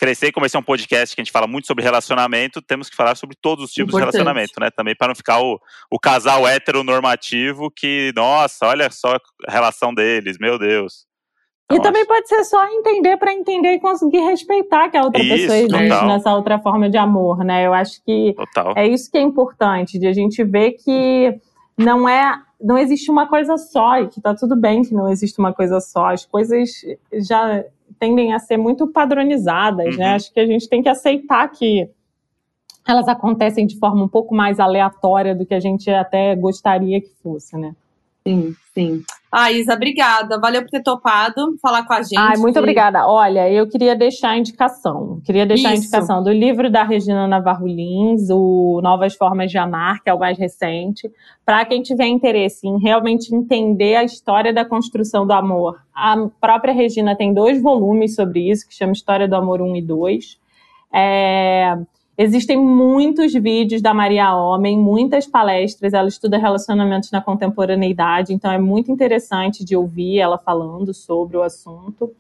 crescer, como esse é um podcast que a gente fala muito sobre relacionamento, temos que falar sobre todos os tipos de relacionamento, né? Também para não ficar o casal heteronormativo que, nossa, olha só a relação deles, meu Deus. Então, e também pode ser só entender para entender e conseguir respeitar que a outra pessoa existe nessa outra forma de amor, né? Eu acho que é isso que é importante, de a gente ver que não existe uma coisa só e que tá tudo bem que não existe uma coisa só. As coisas já tendem a ser muito padronizadas, né? Acho que a gente tem que aceitar que elas acontecem de forma um pouco mais aleatória do que a gente até gostaria que fosse, né? Sim, sim. Isa, obrigada. Valeu por ter topado falar com a gente. Muito obrigada. Olha, eu queria deixar a indicação. A indicação do livro da Regina Navarro Lins, o Novas Formas de Amar, que é o mais recente, para quem tiver interesse em realmente entender a história da construção do amor. A própria Regina tem 2 volumes sobre isso, que chama História do Amor 1 e 2. Existem muitos vídeos da Maria Homem, muitas palestras, ela estuda relacionamentos na contemporaneidade, então é muito interessante de ouvir ela falando sobre o assunto.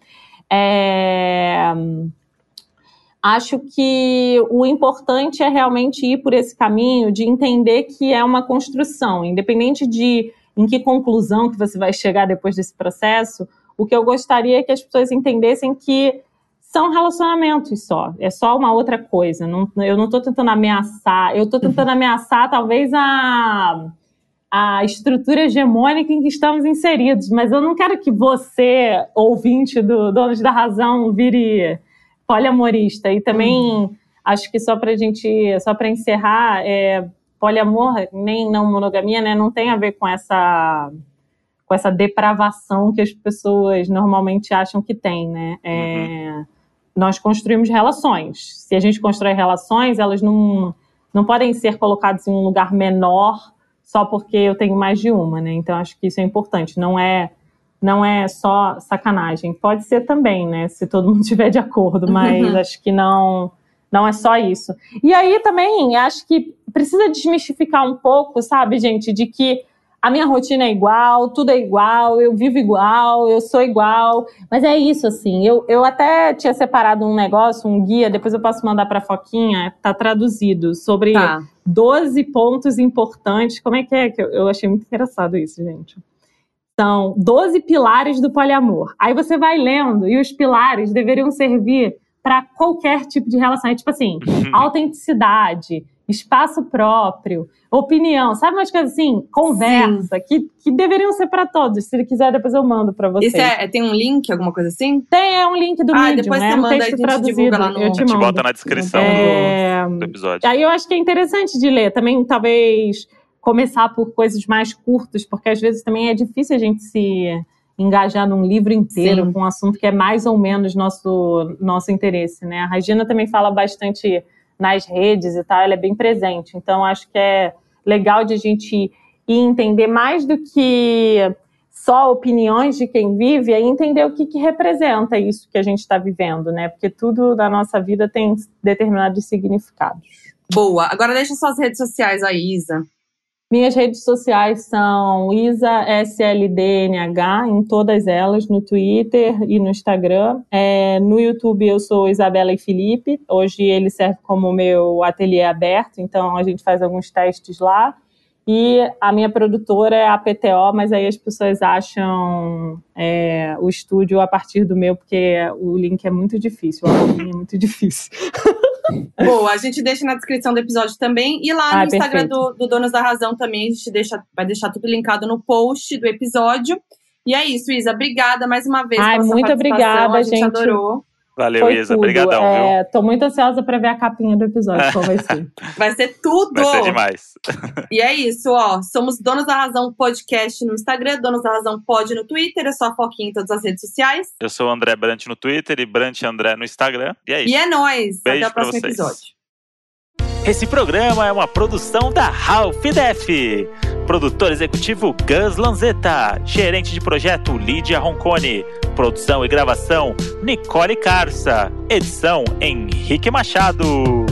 Acho que o importante é realmente ir por esse caminho de entender que é uma construção, independente de em que conclusão que você vai chegar depois desse processo, o que eu gostaria é que as pessoas entendessem que são relacionamentos só, é só uma outra coisa. Eu não estou tentando ameaçar, eu estou tentando ameaçar talvez a estrutura hegemônica em que estamos inseridos, mas eu não quero que você, ouvinte do Donos da Razão, vire poliamorista. E também acho que só para encerrar, poliamor nem não monogamia, né, não tem a ver com essa depravação que as pessoas normalmente acham que tem, né? Nós construímos relações. Se a gente constrói relações, elas não podem ser colocadas em um lugar menor só porque eu tenho mais de uma, né? Então, acho que isso é importante. Não é só sacanagem. Pode ser também, né? Se todo mundo estiver de acordo, mas acho que não é só isso. E aí, também, acho que precisa desmistificar um pouco, sabe, gente, de que a minha rotina é igual, tudo é igual, eu vivo igual, eu sou igual. Mas é isso, assim. Eu até tinha separado um negócio, um guia, depois eu posso mandar para a Foquinha, tá traduzido, sobre 12 pontos importantes. Como é que é? Eu achei muito engraçado isso, gente. São 12 pilares do poliamor. Aí você vai lendo e os pilares deveriam servir para qualquer tipo de relação. É tipo assim, autenticidade, espaço próprio, opinião, sabe umas coisas assim? Conversa, que deveriam ser para todos. Se ele quiser, depois eu mando para vocês. Isso tem um link, alguma coisa assim? Tem, um link do Medium, depois você manda, a gente divulga lá no... A gente bota na descrição do episódio. Aí eu acho que é interessante de ler. Também, talvez, começar por coisas mais curtas, porque às vezes também é difícil a gente se engajar num livro inteiro com um assunto que é mais ou menos nosso interesse, né? A Regina também fala bastante nas redes e tal, ela é bem presente. Então, acho que é legal de a gente ir entender mais do que só opiniões de quem vive, é entender o que representa isso que a gente está vivendo, né? Porque tudo na nossa vida tem determinados significados. Boa. Agora deixa suas redes sociais aí, Isa. Minhas redes sociais são Isa SLDNH, em todas elas, no Twitter e no Instagram. No YouTube eu sou Isabela e Felipe. Hoje ele serve como meu ateliê aberto, então a gente faz alguns testes lá. E a minha produtora é a PTO, mas aí as pessoas acham o estúdio a partir do meu, porque o link é muito difícil, o link é muito difícil. Boa, a gente deixa na descrição do episódio também. E lá no Instagram do Donos da Razão também, a gente vai deixar tudo linkado no post do episódio. E é isso, Isa. Obrigada mais uma vez pela sua muito obrigada, a gente adorou. Valeu, foi Isa. Obrigadão, viu? Tô muito ansiosa pra ver a capinha do episódio, qual vai ser. Vai ser tudo! Vai ser demais. E é isso, somos Donos da Razão Podcast no Instagram, Donos da Razão Pod no Twitter, eu sou a Foquinha em todas as redes sociais. Eu sou o André Brant no Twitter e Brant André no Instagram. E é isso. E é nóis! Beijo até o próximo episódio. Esse programa é uma produção da Ralph Def. Produtor executivo Gus Lanzetta. Gerente de projeto Lídia Roncone. Produção e gravação Nicole Carça. Edição Henrique Machado.